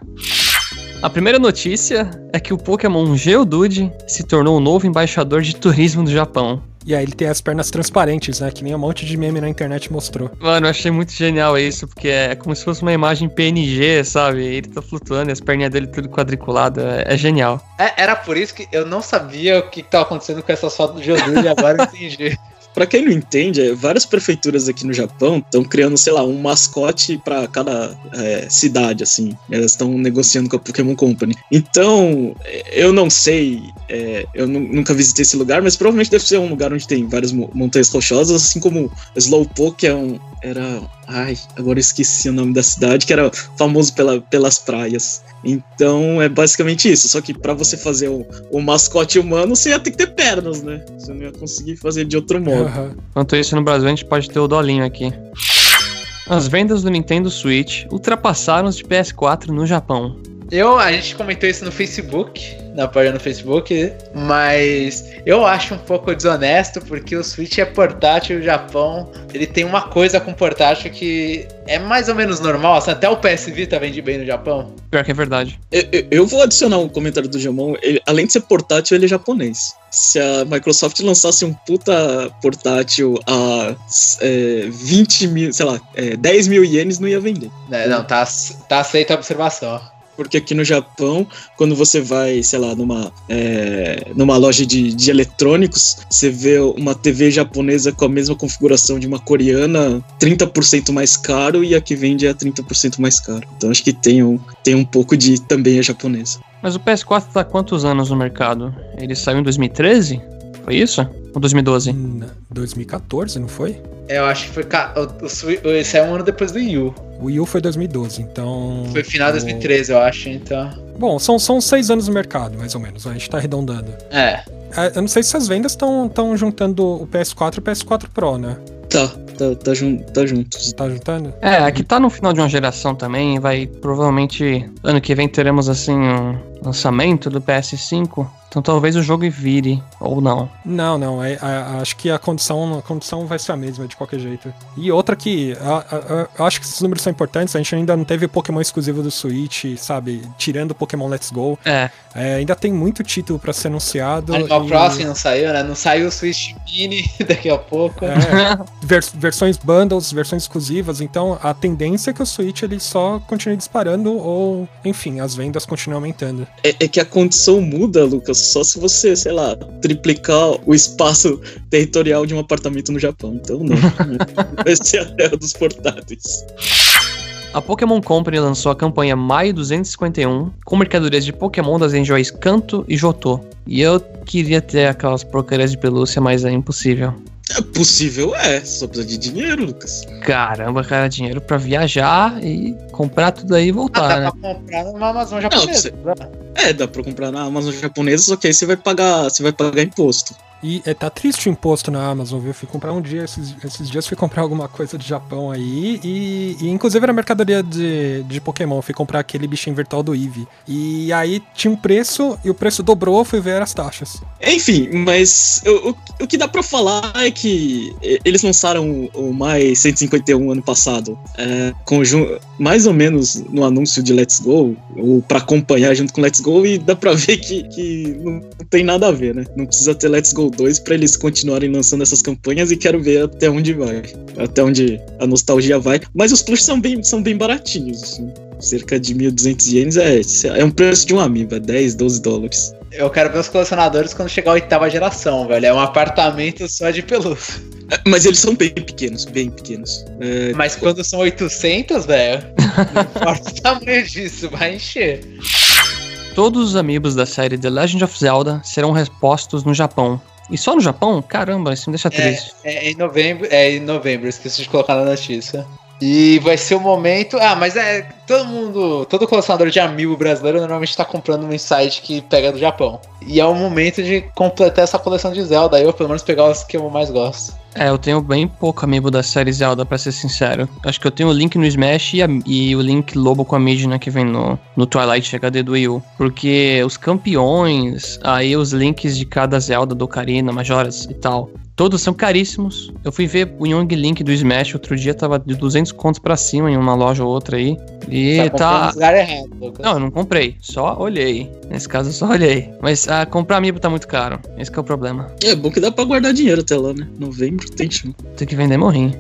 A primeira notícia é que o Pokémon Geodude se tornou o novo embaixador de turismo do Japão. E aí ele tem as pernas transparentes, né? Que nem um monte de meme na internet mostrou. Mano, eu achei muito genial isso, porque é como se fosse uma imagem P N G, sabe? Ele tá flutuando e as perninhas dele tudo quadriculado. É, é genial. É, era por isso que eu não sabia o que, que tava acontecendo com essas fotos do Geodude e agora eu entendi. Pra quem não entende, várias prefeituras aqui no Japão estão criando, sei lá, um mascote pra cada é, cidade, assim. Elas estão negociando com a Pokémon Company. Então, eu não sei, é, eu nunca visitei esse lugar, mas provavelmente deve ser um lugar onde tem várias montanhas rochosas, assim como Slowpoke, que é um, era... Ai, agora eu esqueci o nome da cidade, que era famoso pela, pelas praias. Então é basicamente isso, só que pra você fazer o, o mascote humano, você ia ter que ter pernas, né? Você não ia conseguir fazer de outro modo. Uhum. Enquanto isso, no Brasil a gente pode ter o Dolinho aqui. As vendas do Nintendo Switch ultrapassaram os de P S quatro no Japão. Eu, a gente comentou isso no Facebook, na página no Facebook, mas eu acho um pouco desonesto, porque o Switch é portátil, o Japão, ele tem uma coisa com portátil que é mais ou menos normal, assim, até o P S Vita vende bem no Japão. Pior que é verdade. Eu, eu, eu vou adicionar um comentário do Jamon, ele, além de ser portátil, ele é japonês. Se a Microsoft lançasse um puta portátil a é, vinte mil, sei lá, é, dez mil ienes, não ia vender. É, não, tá, tá aceita a observação. Porque aqui no Japão, quando você vai, sei lá, numa, é, numa loja de, de eletrônicos, você vê uma T V japonesa com a mesma configuração de uma coreana, trinta por cento mais caro, e a que vende é trinta por cento mais caro. Então acho que tem um, tem um pouco de também a japonesa. Mas o P S quatro tá há quantos anos no mercado? Ele saiu em dois mil e treze? Foi isso? Ou dois mil e doze? dois mil e quatorze, não foi? Eu acho que foi... O, o, esse é um ano depois do Wii U. O Wii U foi dois mil e doze, então... Foi final de dois mil e treze, eu acho, então... Bom, são, são seis anos no mercado, mais ou menos. A gente tá arredondando. É. Eu não sei se as vendas estão juntando o P S quatro e o P S quatro Pro, né? Tá, tá, tá, jun, tá juntos. Tá juntando? É, aqui tá no final de uma geração também. Vai, provavelmente, ano que vem teremos, assim, um lançamento do P S cinco. Então talvez o jogo vire, ou não. Não, não. É, é, acho que a condição, a condição vai ser a mesma, de qualquer jeito. E outra que... Eu acho que esses números são importantes. A gente ainda não teve Pokémon exclusivo do Switch, sabe? Tirando o Pokémon Let's Go. É. É, ainda tem muito título pra ser anunciado. Animal e... Crossing não saiu, né? Não saiu o Switch Mini daqui a pouco. É, vers, versões bundles, versões exclusivas. Então a tendência é que o Switch ele só continue disparando ou, enfim, as vendas continuem aumentando. É, é que a condição muda, Lucas, só se você, sei lá, triplicar o espaço territorial de um apartamento no Japão. Então não. Vai ser a terra dos portáteis. A Pokémon Company lançou a campanha Maio duzentos e cinquenta e um com mercadorias de Pokémon das regiões Kanto e Johto. E eu queria ter aquelas porcarias de pelúcia, mas é impossível. É possível, é. Só precisa de dinheiro, Lucas. Caramba, cara, dinheiro pra viajar e comprar tudo aí e voltar, ah, dá né? pra comprar na Amazon japonesa. Não, você... É, dá pra comprar na Amazon japonesa, só que aí você vai pagar, você vai pagar imposto. E é, tá triste o imposto na Amazon, viu? Fui comprar um dia, esses, esses dias fui comprar alguma coisa do Japão aí, e, e inclusive era mercadoria de, de Pokémon, fui comprar aquele bichinho virtual do Eevee. E aí tinha um preço, e o preço dobrou, fui ver as taxas. Enfim, mas o, o, o que dá pra falar é que eles lançaram o Mai cento e cinquenta e um ano passado, é, conjun- mais ou menos no anúncio de Let's Go, ou pra acompanhar junto com Let's Go, e dá pra ver que, que não tem nada a ver, né? Não precisa ter Let's Go dois pra eles continuarem lançando essas campanhas, e quero ver até onde vai, até onde a nostalgia vai. Mas os plushes são bem, são bem baratinhos, assim. Cerca de mil e duzentos ienes é, é um preço de um amiibo, é dez, doze dólares. Eu quero ver os colecionadores quando chegar a oitava geração, velho. É um apartamento só de pelúcia. Mas eles são bem pequenos, bem pequenos. É... Mas quando são oitocentos, velho, não importa o tamanho disso, vai encher. Todos os amiibos da série The Legend of Zelda serão repostos no Japão. E só no Japão? Caramba, isso me deixa triste. É, é em novembro, é em novembro, esqueci de colocar na notícia. E vai ser o momento... Ah, mas é... Todo mundo... Todo colecionador de amiibo brasileiro normalmente tá comprando um site que pega do Japão. E é o momento de completar essa coleção de Zelda. Aí eu pelo menos pegar os que eu mais gosto. É, eu tenho bem pouco amiibo da série Zelda, pra ser sincero. Acho que eu tenho o Link no Smash e, a, e o Link Lobo com a Midna que vem no, no Twilight H D do Wii U. Porque os campeões, aí os links de cada Zelda, do Ocarina, Majoras e tal, todos são caríssimos. Eu fui ver o Young Link do Smash outro dia, tava de duzentos contos pra cima em uma loja ou outra aí. E tá... tá... errado, Lucas. Não, eu não comprei, só olhei. Nesse caso eu só olhei. Mas ah, comprar amiibo tá muito caro, esse que é o problema. É bom que dá pra guardar dinheiro até lá, né? Novembro tem chão. Tem que vender morrinho.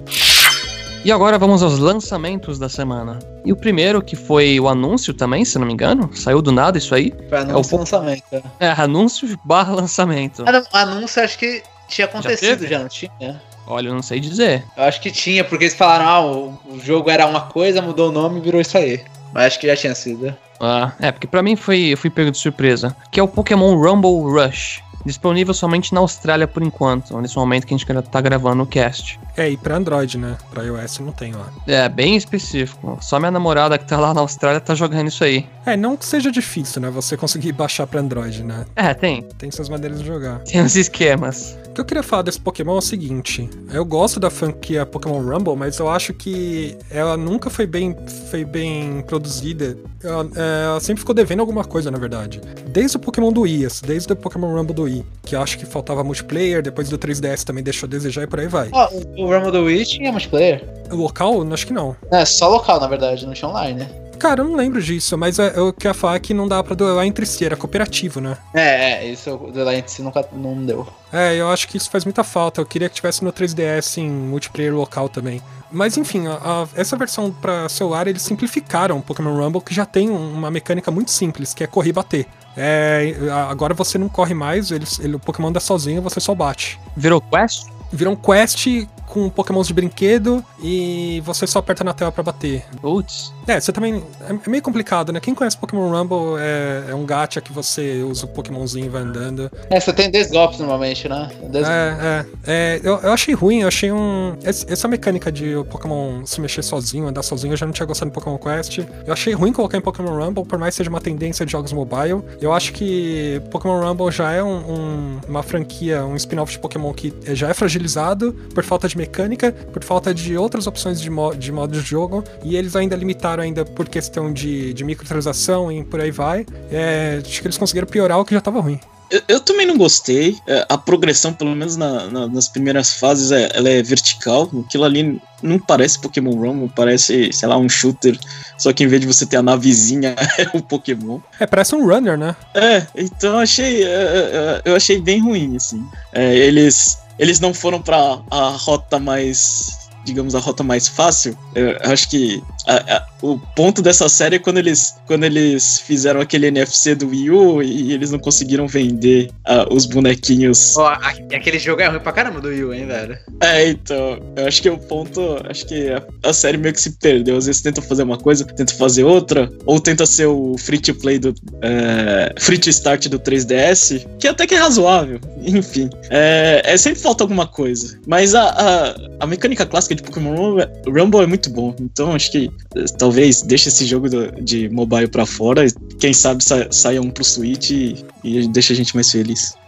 E agora vamos aos lançamentos da semana. E o primeiro, que foi o anúncio também, se não me engano. Saiu do nada isso aí. Foi anúncio e lançamento. É, anúncio barra lançamento. Ah, não, anúncio acho que tinha acontecido, já, já não tinha? Olha, eu não sei dizer. Eu acho que tinha, porque eles falaram, ah, o, o jogo era uma coisa, mudou o nome e virou isso aí. Mas acho que já tinha sido. Ah, é, porque pra mim foi, eu fui pego de surpresa. Que é o Pokémon Rumble Rush. Disponível somente na Austrália por enquanto, nesse momento que a gente tá gravando o cast. É, e pra Android, né? Pra iOS não tem lá. É, bem específico. Só minha namorada que tá lá na Austrália tá jogando isso aí. É, não que seja difícil, né? Você conseguir baixar pra Android, né? É, tem. Tem suas maneiras de jogar. Tem uns esquemas. O que eu queria falar desse Pokémon é o seguinte. Eu gosto da franquia Pokémon Rumble, mas eu acho que ela nunca foi bem, foi bem produzida. Ela, é, ela sempre ficou devendo alguma coisa, na verdade. Desde o Pokémon do Wii, desde o Pokémon Rumble do Wii, que eu acho que faltava multiplayer, depois do três D S também deixou a desejar e por aí vai. Ó, oh, o Rumble do Wii tinha multiplayer? Local? Acho que não. É, só local, na verdade, não tinha online, né? Cara, eu não lembro disso, mas eu queria falar que não dá pra duelar entre si, era cooperativo, né? É, é, isso o duelar entre si nunca não deu. É, eu acho que isso faz muita falta, eu queria que tivesse no três D S em multiplayer local também. Mas enfim, a, a, essa versão pra celular, eles simplificaram o Pokémon Rumble, que já tem uma mecânica muito simples, que é correr e bater. É, agora você não corre mais, ele, ele, o Pokémon anda sozinho, você só bate. Virou quest? Virou um quest com Pokémons de brinquedo e você só aperta na tela pra bater. Putz. É, você também... É meio complicado, né? Quem conhece Pokémon Rumble é, é um gacha que você usa o Pokémonzinho e vai andando. É, você tem dez golpes normalmente, né? dez... É, é. é eu, eu achei ruim, eu achei um... Essa mecânica de o Pokémon se mexer sozinho, andar sozinho, eu já não tinha gostado do Pokémon Quest. Eu achei ruim colocar em Pokémon Rumble, por mais que seja uma tendência de jogos mobile. Eu acho que Pokémon Rumble já é um, um, uma franquia, um spin-off de Pokémon que já é fragilizado por falta de mecânica, por falta de outras opções de, mo de modo de jogo, e eles ainda limitaram ainda por questão de, de microtransação e por aí vai. É, acho que eles conseguiram piorar o que já tava ruim. Eu, eu também não gostei. É, a progressão, pelo menos na, na, nas primeiras fases, é, ela é vertical. Aquilo ali não parece Pokémon Rumble, parece, sei lá, um shooter. Só que em vez de você ter a navezinha, é um Pokémon. É, parece um runner, né? É, então eu achei, é, eu achei bem ruim, assim. É, eles, eles não foram pra a rota mais... digamos, a rota mais fácil. Eu acho que a, a, o ponto dessa série é quando eles, quando eles fizeram aquele N F C do Wii U e eles não conseguiram vender uh, os bonequinhos. Ó, oh, aquele jogo é ruim pra caramba do Wii U, hein, velho? É, então, eu acho que o ponto, acho que a, a série meio que se perdeu. Às vezes tenta fazer uma coisa, tenta fazer outra, ou tenta ser o free to play do uh, free to start do três D S, que até que é razoável. Enfim, é, é sempre falta alguma coisa. Mas a, a, a mecânica clássica de Pokémon Rumble é muito bom, então acho que talvez deixe esse jogo do, de mobile pra fora, quem sabe sa, saia um pro Switch e, e deixa a gente mais feliz.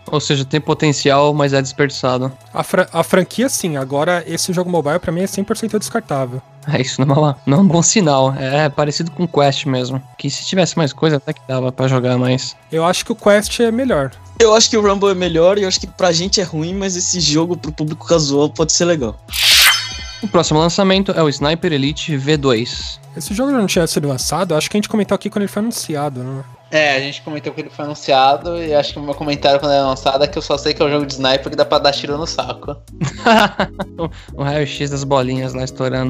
Ou seja, tem potencial, mas é desperdiçado. A, fra- a franquia, sim. Agora, esse jogo mobile, pra mim, é cem por cento descartável. É, isso não é, uma, não é um bom sinal. É parecido com o Quest mesmo. Que se tivesse mais coisa, até que dava pra jogar mais. Eu acho que o Quest é melhor. Eu acho que o Rumble é melhor e eu acho que pra gente é ruim, mas esse jogo pro público casual pode ser legal. O próximo lançamento é o Sniper Elite V dois. Esse jogo não tinha sido lançado? Acho que a gente comentou aqui quando ele foi anunciado, né? É, a gente comentou que ele foi anunciado e acho que o meu comentário quando ele é lançado é que eu só sei que é um jogo de sniper que dá pra dar tiro no saco. O raio-x das bolinhas lá estourando.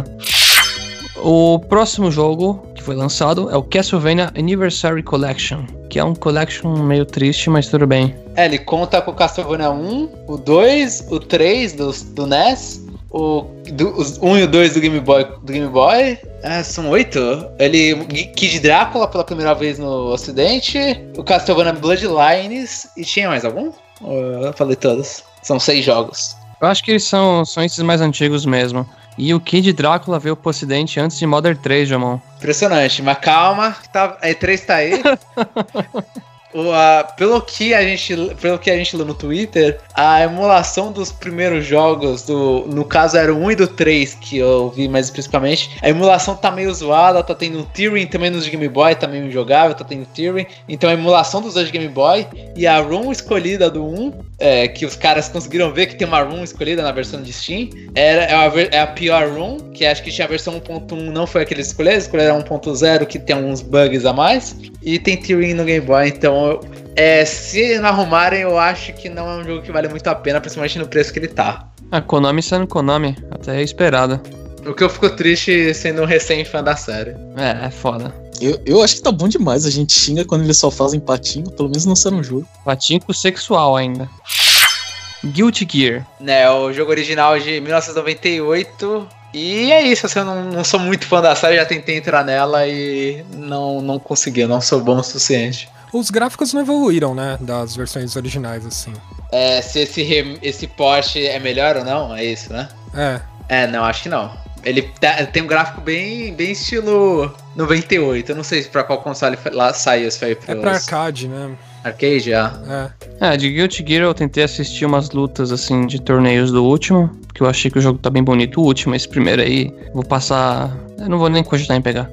O próximo jogo que foi lançado é o Castlevania Anniversary Collection, que é um collection meio triste, mas tudo bem. É, ele conta com o Castlevania um, o dois, o três do, do N E S, o do, os um e o dois do Game Boy. Do Game Boy. É, são oito. Ele. Kid Drácula pela primeira vez no Ocidente, o Castlevania Bloodlines. E tinha mais algum? Eu falei todos. São seis jogos. Eu acho que eles são, são esses mais antigos mesmo. E o Kid Drácula veio pro Ocidente antes de Modern três, Jamon. Impressionante, mas calma, tá, a E três tá aí. O, a, pelo, que a gente, pelo que a gente leu no Twitter, a emulação dos primeiros jogos, do, no caso era o um e do três, que eu vi mais especificamente, a emulação tá meio zoada, tá tendo Tyrion também nos Game Boy, tá meio injogável, tá tendo Tyrion, então a emulação dos dois Game Boy e a ROM escolhida do um, é, que os caras conseguiram ver que tem uma ROM escolhida na versão de Steam, era, é, a, é a pior ROM, que acho que tinha a versão um ponto um, não foi a que eles escolheram, eles escolheram a um ponto zero, que tem alguns bugs a mais, e tem Tyrion no Game Boy, então É, se não arrumarem, eu acho que não é um jogo que vale muito a pena, principalmente no preço que ele tá. A Konami sendo Konami, até é esperado. O que eu fico triste sendo um recém-fã da série. É, é foda. Eu, eu acho que tá bom demais, a gente xinga quando eles só fazem patinho, pelo menos não será um jogo. Patinco sexual ainda. Guilty Gear. Né, o jogo original de mil novecentos e noventa e oito... E é isso, assim, eu não, não sou muito fã da série, já tentei entrar nela e não, não consegui, eu não sou bom o suficiente. Os gráficos não evoluíram, né, das versões originais, assim. É, se esse, rem, esse port é melhor ou não, é isso, né? É. É, não, acho que não. Ele tá, tem um gráfico bem, bem estilo noventa e oito, eu não sei pra qual console lá saiu, se foi pros... É pra arcade, né? Arcade, já. É. É, de Guilty Gear eu tentei assistir umas lutas, assim, de torneios do último, porque eu achei que o jogo tá bem bonito. O último, esse primeiro aí, vou passar... Eu não vou nem cogitar em pegar.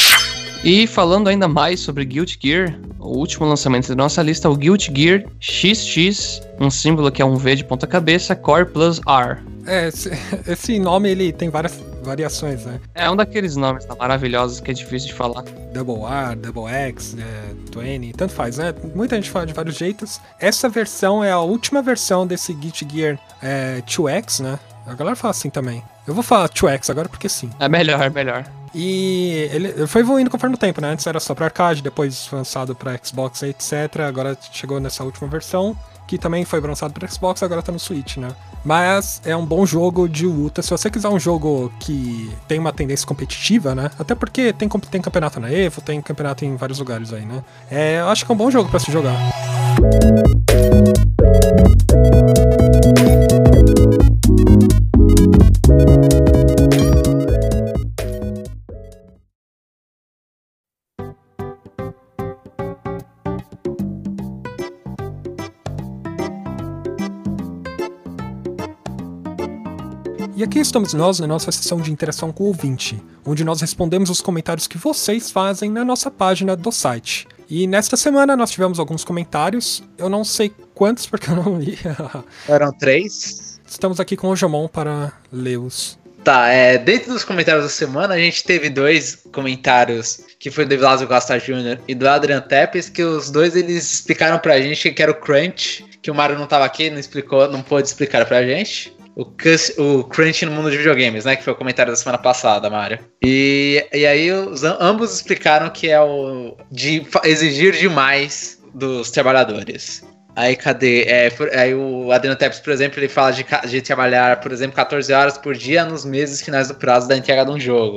E falando ainda mais sobre Guilty Gear, o último lançamento da nossa lista é o Guilty Gear X X, um símbolo que é um V de ponta cabeça, Core Plus R. É, esse, esse nome ele tem várias variações, né? É um daqueles nomes tá, maravilhosos que é difícil de falar. Double R, Double X, é, vinte, tanto faz, né? Muita gente fala de vários jeitos. Essa versão é a última versão desse Guilty Gear é, dois X, né? A galera fala assim também. Eu vou falar dois X agora porque sim. É melhor, é melhor. E ele foi evoluindo conforme o tempo, né? Antes era só pra arcade, depois foi lançado pra Xbox, etcétera. Agora chegou nessa última versão, que também foi lançado pra Xbox, agora tá no Switch, né? Mas é um bom jogo de luta. Se você quiser um jogo que tem uma tendência competitiva, né? Até porque tem, tem campeonato na Evo, tem campeonato em vários lugares aí, né? É, eu acho que é um bom jogo pra se jogar. E aqui estamos nós na nossa sessão de interação com o ouvinte, onde nós respondemos os comentários que vocês fazem na nossa página do site. E nesta semana nós tivemos alguns comentários, eu não sei quantos porque eu não li. Eram três. Estamos aqui com o Jamon para lê-los. Tá, é, dentro dos comentários da semana a gente teve dois comentários, que foi do Evilásio Costa Júnior e do Adrian Tepes, que os dois eles explicaram pra gente que era o Crunch, que o Mário não tava aqui, não explicou, não pôde explicar pra gente. O, o Crunch no mundo de videogames, né? Que foi o comentário da semana passada, Mário. E, e aí os, ambos explicaram que é o de exigir demais dos trabalhadores. Aí cadê? É, aí o Adriano Tepes, por exemplo, ele fala de, de trabalhar, por exemplo, catorze horas por dia nos meses finais do prazo da entrega de um jogo.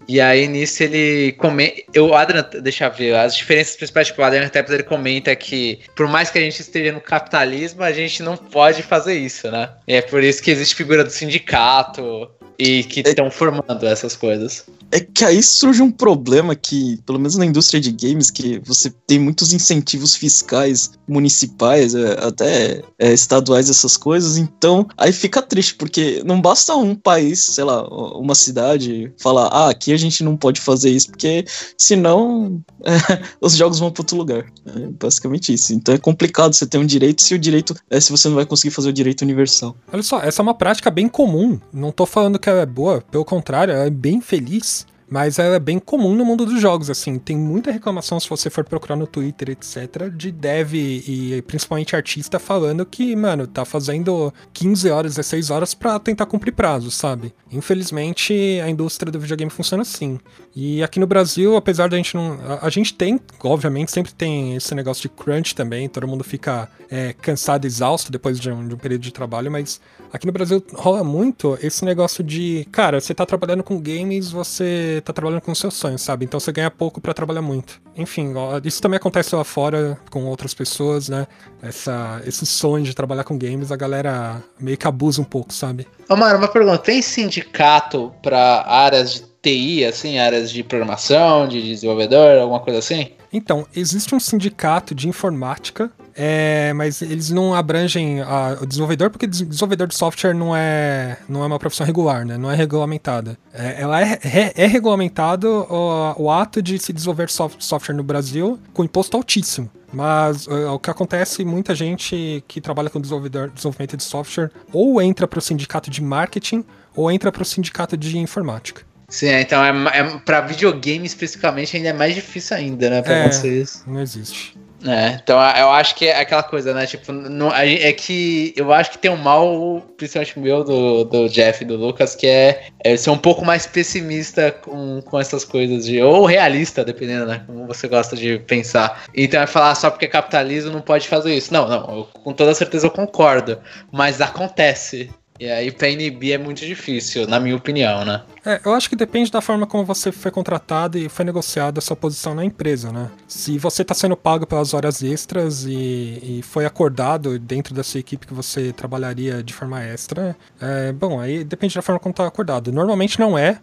E aí, nisso, ele comenta... O Adrian, deixa eu ver, as diferenças principais, tipo, o Adrian Tepes, ele comenta que, por mais que a gente esteja no capitalismo, a gente não pode fazer isso, né? E é por isso que existe figura do sindicato e que estão formando essas coisas. É que aí surge um problema que, pelo menos na indústria de games, que você tem muitos incentivos fiscais municipais, até é, estaduais, essas coisas, então aí fica triste, porque não basta um país, sei lá, uma cidade falar, ah, aqui a gente não pode fazer isso, porque senão é, os jogos vão para outro lugar. É basicamente isso. Então é complicado você ter um direito se o direito, é, se você não vai conseguir fazer o direito universal. Olha só, essa é uma prática bem comum, não tô falando que ela é boa, pelo contrário, ela é bem feliz. Mas ela é bem comum no mundo dos jogos, assim. Tem muita reclamação, se você for procurar no Twitter, etcétera, de dev e principalmente artista falando que, mano, tá fazendo quinze horas, dezesseis horas pra tentar cumprir prazos, sabe? Infelizmente, a indústria do videogame funciona assim. E aqui no Brasil, apesar da gente não... A, a gente tem, obviamente, sempre tem esse negócio de crunch também, todo mundo fica é, cansado, exausto depois de um, de um período de trabalho, mas aqui no Brasil rola muito esse negócio de, cara, você tá trabalhando com games, você tá trabalhando com seus sonhos, sabe? Então você ganha pouco pra trabalhar muito. Enfim, ó, isso também acontece lá fora com outras pessoas, né? Essa, esse sonho de trabalhar com games, a galera meio que abusa um pouco, sabe? Ô, Mara, uma pergunta. Tem sindicato pra áreas de T I, assim, áreas de programação, de desenvolvedor, alguma coisa assim? Então, existe um sindicato de informática, é, mas eles não abrangem a, o desenvolvedor, porque desenvolvedor de software não é, não é uma profissão regular, né? Não é regulamentada. É, ela é, é, é regulamentado o, o ato de se desenvolver soft, software no Brasil com imposto altíssimo. Mas uh, o que acontece, muita gente que trabalha com desenvolvedor, desenvolvimento de software ou entra para o sindicato de marketing ou entra para o sindicato de informática. Sim, então é, é pra videogame especificamente ainda é mais difícil ainda, né? Pra é, acontecer isso. Não existe. É, então eu acho que é aquela coisa, né? Tipo, não, é que eu acho que tem um mal, principalmente meu, do, do Jeff e do Lucas, que é, é ser um pouco mais pessimista com, com essas coisas, de, ou realista, dependendo, né? Como você gosta de pensar. Então é falar só porque é capitalismo não pode fazer isso. Não, não, eu, com toda certeza eu concordo, mas acontece. E aí pra inibir é muito difícil, na minha opinião, né? É, eu acho que depende da forma como você foi contratado e foi negociada a sua posição na empresa, né? Se você tá sendo pago pelas horas extras e, e foi acordado dentro da sua equipe que você trabalharia de forma extra, é, bom, aí depende da forma como tá acordado. Normalmente não é,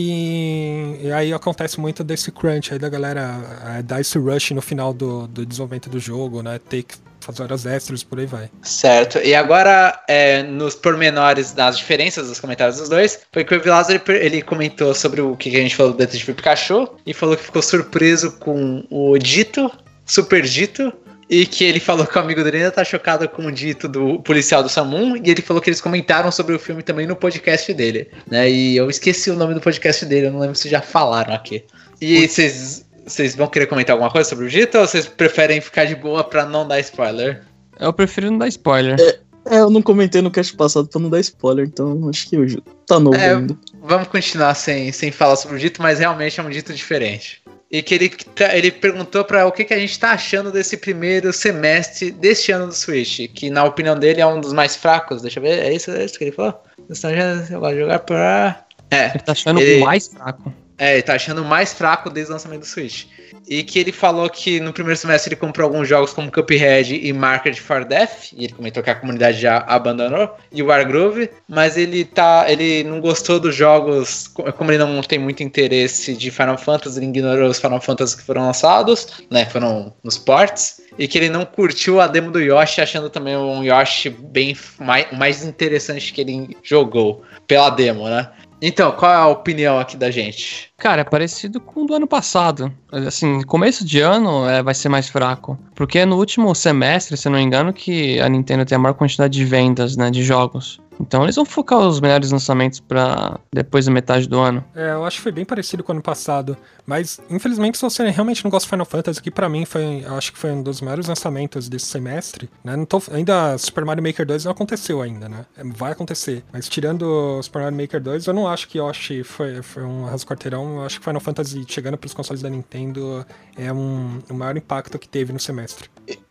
e, e aí acontece muito desse crunch aí da galera é, dar esse rush no final do, do desenvolvimento do jogo, né? Ter que fazer horas extras, por aí vai. Certo. E agora, é, nos pormenores das diferenças dos comentários dos dois, foi que o Vilazo, ele, ele comentou sobre o que a gente falou do Detetive Pikachu, e falou que ficou surpreso com o Dito, Super Dito, e que ele falou que o amigo dele ainda tá chocado com o dito do policial do Samun, e ele falou que eles comentaram sobre o filme também no podcast dele, né? E eu esqueci o nome do podcast dele, eu não lembro se já falaram aqui. E vocês... Vocês vão querer comentar alguma coisa sobre o Dito ou vocês preferem ficar de boa pra não dar spoiler? Eu prefiro não dar spoiler. É, é eu não comentei no cast passado pra não dar spoiler, então acho que o tá novo é, ainda. Vamos continuar sem, sem falar sobre o Dito, mas realmente é um Dito diferente. E que ele, ele perguntou pra o que, que a gente tá achando desse primeiro semestre deste ano do Switch, que na opinião dele é um dos mais fracos. Deixa eu ver, é isso, é isso que ele falou? Eu gosto de jogar pra... É, ele tá achando ele... o mais fraco. É, ele tá achando o mais fraco desde o lançamento do Switch. E que ele falou que no primeiro semestre ele comprou alguns jogos como Cuphead e Market for Death, e ele comentou que a comunidade já abandonou, e Wargroove, mas ele tá, ele não gostou dos jogos, como ele não tem muito interesse de Final Fantasy, ele ignorou os Final Fantasy que foram lançados, né, foram nos ports, e que ele não curtiu a demo do Yoshi, achando também um Yoshi bem mais, mais interessante que ele jogou pela demo, né. Então, qual é a opinião aqui da gente? Cara, é parecido com o do ano passado. Assim, começo de ano é, vai ser mais fraco. Porque no último semestre, se eu não me engano, que a Nintendo tem a maior quantidade de vendas, né, de jogos. Então eles vão focar os melhores lançamentos pra depois da metade do ano. É, eu acho que foi bem parecido com o ano passado. Mas, infelizmente, se você realmente não gosta de Final Fantasy, que pra mim foi, eu acho que foi um dos maiores lançamentos desse semestre, né? Não tô, ainda Super Mario Maker dois não aconteceu ainda, né? Vai acontecer. Mas tirando o Super Mario Maker dois, eu não acho que Yoshi foi, foi um rasgo-quarteirão. Eu acho que Final Fantasy chegando pros consoles da Nintendo é um, o maior impacto que teve no semestre.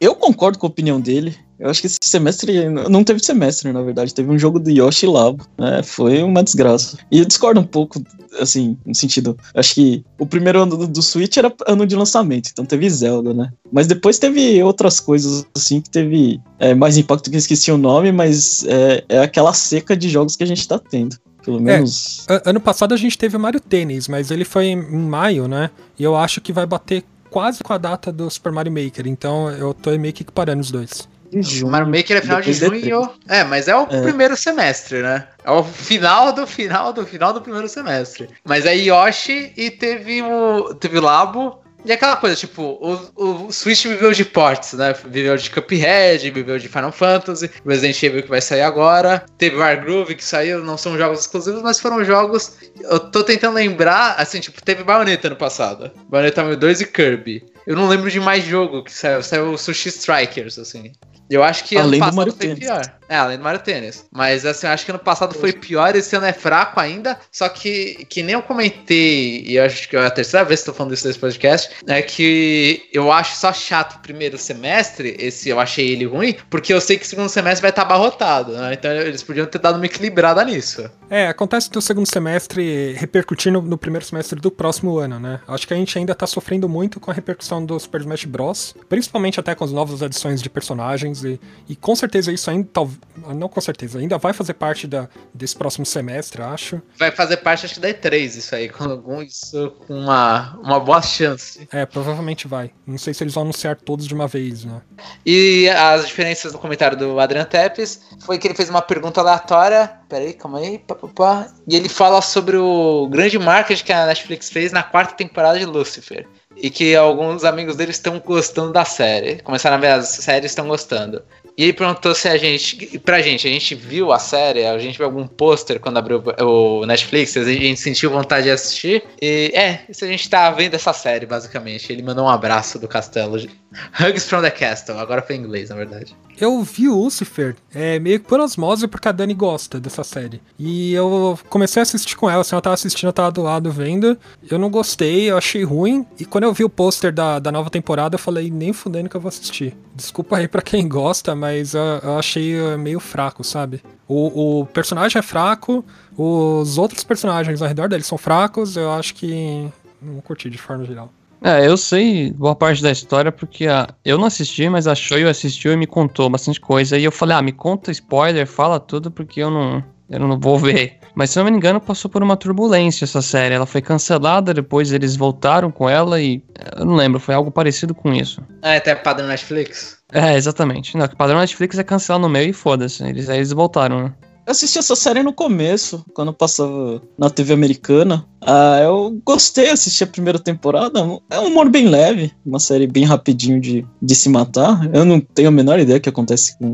eu concordo com a opinião dele. Eu acho que esse semestre, não teve semestre, na verdade, teve um jogo do Yoshi Labo, né, foi uma desgraça. E eu discordo um pouco, assim, no sentido, acho que o primeiro ano do, do Switch era ano de lançamento, então teve Zelda, né, mas depois teve outras coisas, assim, que teve é, mais impacto, que eu esqueci o nome, mas é, é aquela seca de jogos que a gente tá tendo. Pelo menos... É, ano passado a gente teve o Mario Tennis, mas ele foi em maio, né, e eu acho que vai bater quase com a data do Super Mario Maker, então eu tô meio que equiparando os dois. O Mario Maker é final de junho. É, mas é o é. primeiro semestre, né? É o final do final do final do primeiro semestre. Mas é Yoshi e teve o, teve o Labo. E aquela coisa, tipo, o, o Switch viveu de ports, né? Viveu de Cuphead, viveu de Final Fantasy, Resident Evil que vai sair agora. Teve Wargroove que saiu, não são jogos exclusivos, mas foram jogos... Eu tô tentando lembrar, assim, tipo, teve Bayonetta no passado. Bayonetta mil dois e Kirby. Eu não lembro de mais jogo que saiu. Saiu o Sushi Strikers, assim. Eu acho que além ano do Mario passado foi Tennis. pior. É, além do Mario Tennis. Mas assim, eu acho que ano passado foi pior, esse ano é fraco ainda. Só que, que nem eu comentei, e eu acho que é a terceira vez que tô falando isso nesse podcast, é que eu acho só chato o primeiro semestre, esse eu achei ele ruim, porque eu sei que o segundo semestre vai estar abarrotado, né? Então eles podiam ter dado uma equilibrada nisso. É, acontece do segundo semestre repercutir no, no primeiro semestre do próximo ano, né? Acho que a gente ainda tá sofrendo muito com a repercussão do Super Smash Bros. Principalmente até com as novas adições de personagens. E, e com certeza isso ainda, tal, não com certeza, ainda vai fazer parte da, desse próximo semestre, acho. Vai fazer parte, acho que da E três isso aí, com, com, isso, com uma, uma boa chance. É, provavelmente vai. Não sei se eles vão anunciar todos de uma vez, né? E as diferenças no comentário do Adrian Tepes foi que ele fez uma pergunta aleatória. Peraí, calma aí. Pá, pá, pá. E ele fala sobre o grande marketing que a Netflix fez na quarta temporada de Lucifer. E que alguns amigos dele estão gostando da série. Começaram a ver as séries e estão gostando. E ele perguntou se a gente, pra gente, a gente viu a série, a gente viu algum pôster quando abriu o Netflix, a gente sentiu vontade de assistir. E é, se a gente tá vendo essa série, basicamente. Ele mandou um abraço do castelo. Hugs from the Castle, agora foi em inglês, na verdade. Eu vi o Lucifer é, meio que por osmose, porque a Dani gosta dessa série. E eu comecei a assistir com ela, assim, ela tava assistindo, eu tava do lado vendo. Eu não gostei, eu achei ruim. E quando eu vi o pôster da, da nova temporada, eu falei, nem fudendo que eu vou assistir. Desculpa aí pra quem gosta, mas eu, eu achei meio fraco, sabe? O, o personagem é fraco, os outros personagens ao redor dele são fracos, eu acho que não curti de forma geral. É, eu sei boa parte da história porque a, eu não assisti, mas a Shoyo assistiu e me contou bastante coisa. E eu falei, ah, me conta spoiler, fala tudo porque eu não, eu não vou ver. Mas se não me engano, passou por uma turbulência essa série. Ela foi cancelada, depois eles voltaram com ela e eu não lembro, foi algo parecido com isso. É, até padrão Netflix? É, exatamente. Não, o padrão Netflix é cancelar no meio e foda-se. Eles, aí eles voltaram, né? Eu assisti essa série no começo, quando passava na T V americana. Ah, eu gostei, assisti a primeira temporada. É um humor bem leve, uma série bem rapidinho de, de se matar. Eu não tenho a menor ideia do que acontece com,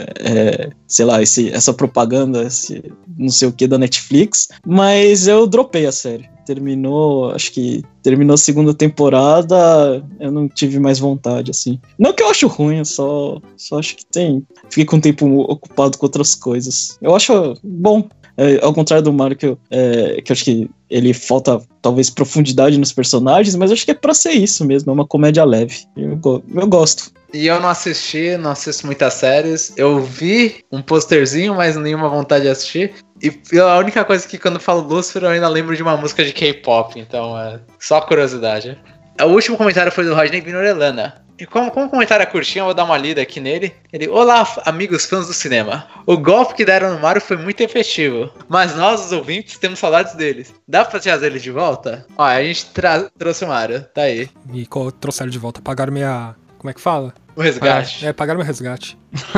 é, sei lá, esse, essa propaganda, esse não sei o que da Netflix. Mas eu dropei a série. Terminou, acho que terminou a segunda temporada, eu não tive mais vontade, assim. Não que eu acho ruim, eu só, só acho que tem... Fiquei com o tempo ocupado com outras coisas. Eu acho bom, é, ao contrário do Mario, que eu, é, que eu acho que ele falta, talvez, profundidade nos personagens, mas eu acho que é pra ser isso mesmo, é uma comédia leve. Eu, eu gosto. E eu não assisti, não assisto muitas séries. Eu vi um posterzinho, mas nenhuma vontade de assistir. E a única coisa que quando eu falo Lucifer, eu ainda lembro de uma música de K-pop. Então é só curiosidade. O último comentário foi do Rodney Vinorelana. E como, como o comentário é curtinho, eu vou dar uma lida aqui nele. Ele, olá, amigos fãs do cinema. O golpe que deram no Mario foi muito efetivo. Mas nós, os ouvintes, temos saudades deles. Dá pra trazer ele de volta? Ó, a gente tra- trouxe o Mario, tá aí. E trouxeram de volta, pagaram minha... Como é que fala? O resgate. É, pagaram meu resgate.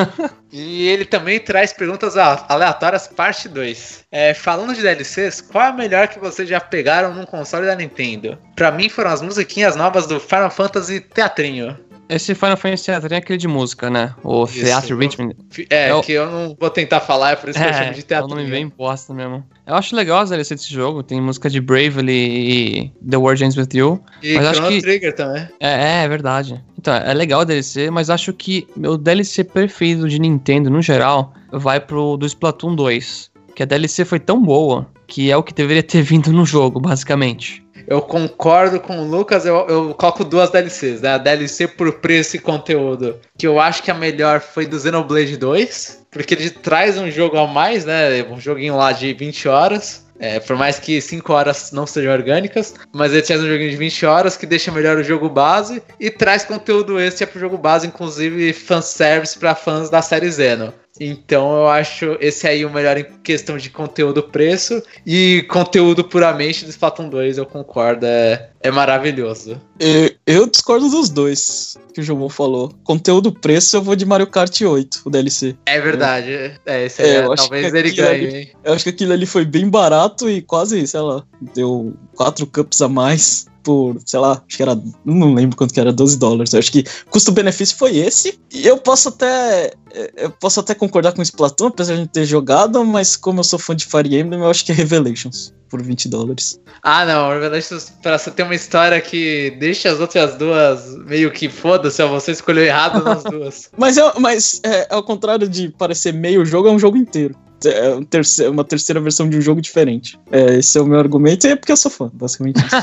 E ele também traz perguntas aleatórias, parte dois. É, falando de D L Cs, qual é a melhor que vocês já pegaram num console da Nintendo? Pra mim foram as musiquinhas novas do Final Fantasy Teatrinho. Esse Final Fantasy Teatrinho é aquele de música, né? O Theatre Rhythm. É, é o... que eu não vou tentar falar, é por isso que é, eu chamo de Teatrinho. É um nome bem bosta mesmo. Eu acho legal as D L C desse jogo, tem música de Bravely e The World Ends With You. E mas Chrono acho que... Trigger também. É, é, é verdade. Então, é legal a D L C, mas acho que meu D L C preferido de Nintendo, no geral, vai pro do Splatoon dois. Que a D L C foi tão boa que é o que deveria ter vindo no jogo, basicamente. Eu concordo com o Lucas, eu, eu coloco duas D L Cs, né? A D L C por preço e conteúdo, que eu acho que a melhor foi do Xenoblade dois, porque ele traz um jogo a mais, né? Um joguinho lá de vinte horas. É, por mais que cinco horas não sejam orgânicas, mas ele traz um joguinho de vinte horas que deixa melhor o jogo base e traz conteúdo extra pro jogo base, inclusive fanservice para fãs da série Xeno. Então eu acho esse aí o melhor em questão de conteúdo, preço, e conteúdo puramente do Splatoon dois, eu concordo, é, é maravilhoso. Eu, eu discordo dos dois que o Jomon falou. Conteúdo, preço, eu vou de Mario Kart oito, o D L C. É verdade, é, é esse aí, é, é, talvez ele ganhe, ali, hein? Eu acho que aquilo ali foi bem barato e quase, sei lá, deu quatro cups a mais por, sei lá, acho que era, não lembro quanto que era, doze dólares. Eu acho que custo-benefício foi esse. E eu posso até, eu posso até concordar com o Splatoon, apesar de não ter jogado, mas como eu sou fã de Fire Emblem, eu acho que é Revelations, por vinte dólares. Ah, não, Revelations, pra você ter uma história que deixa as outras duas meio que foda-se, ó, você escolheu errado nas duas. Mas, é, mas é, ao contrário de parecer meio jogo, é um jogo inteiro. É um terceiro, uma terceira versão de um jogo diferente. É, esse é o meu argumento, e é porque eu sou fã, basicamente isso.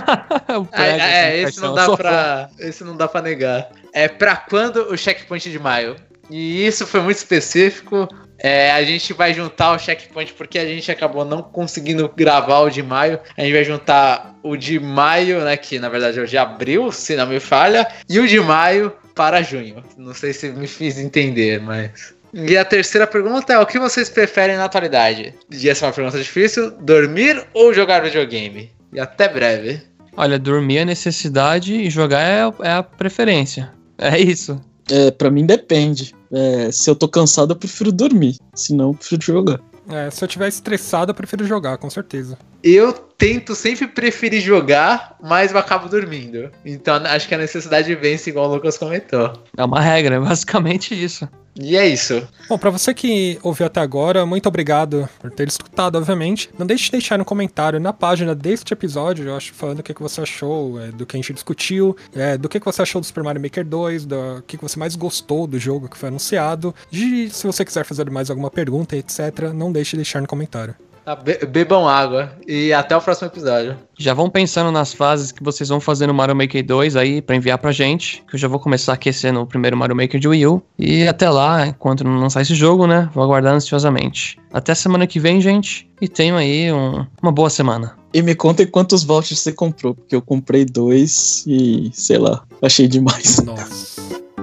é, é, esse, não dá pra, esse não dá pra negar. É pra quando o checkpoint de maio? E isso foi muito específico. É, a gente vai juntar o checkpoint porque a gente acabou não conseguindo gravar o de maio. A gente vai juntar o de maio, né, que na verdade é o de abril, se não me falha, e o de maio para junho. Não sei se me fiz entender, mas... E a terceira pergunta é: o que vocês preferem na atualidade? E essa é uma pergunta difícil: dormir ou jogar videogame? E até breve. Olha, dormir é necessidade e jogar é, é a preferência. É isso. É, pra mim depende. É, se eu tô cansado, eu prefiro dormir. Se não, eu prefiro jogar. É, se eu tiver estressado, eu prefiro jogar, com certeza. Eu tento sempre preferir jogar, mas eu acabo dormindo. Então acho que a necessidade vence, igual o Lucas comentou. É uma regra, é basicamente isso. E é isso. Bom, pra você que ouviu até agora, muito obrigado por ter escutado, obviamente. Não deixe de deixar no comentário na página deste episódio, eu acho, falando o que, que você achou, é, do que a gente discutiu, é, do que, que você achou do Super Mario Maker dois, do que, que você mais gostou do jogo que foi anunciado. E se você quiser fazer mais alguma pergunta, etcétera, não deixe de deixar no comentário. Be- bebam água e até o próximo episódio. Já vão pensando nas fases que vocês vão fazer no Mario Maker dois aí pra enviar pra gente, que eu já vou começar a aquecer no primeiro Mario Maker de Wii U. E até lá, enquanto não lançar esse jogo, né, vou aguardar ansiosamente. Até semana que vem, gente, e tenham aí um, uma boa semana. E me contem quantos vouchers você comprou, porque eu comprei dois e, sei lá, achei demais. Nossa.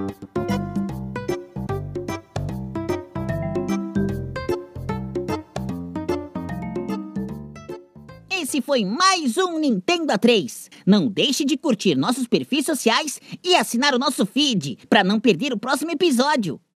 Esse foi mais um Nintendo A três. Não deixe de curtir nossos perfis sociais e assinar o nosso feed para não perder o próximo episódio.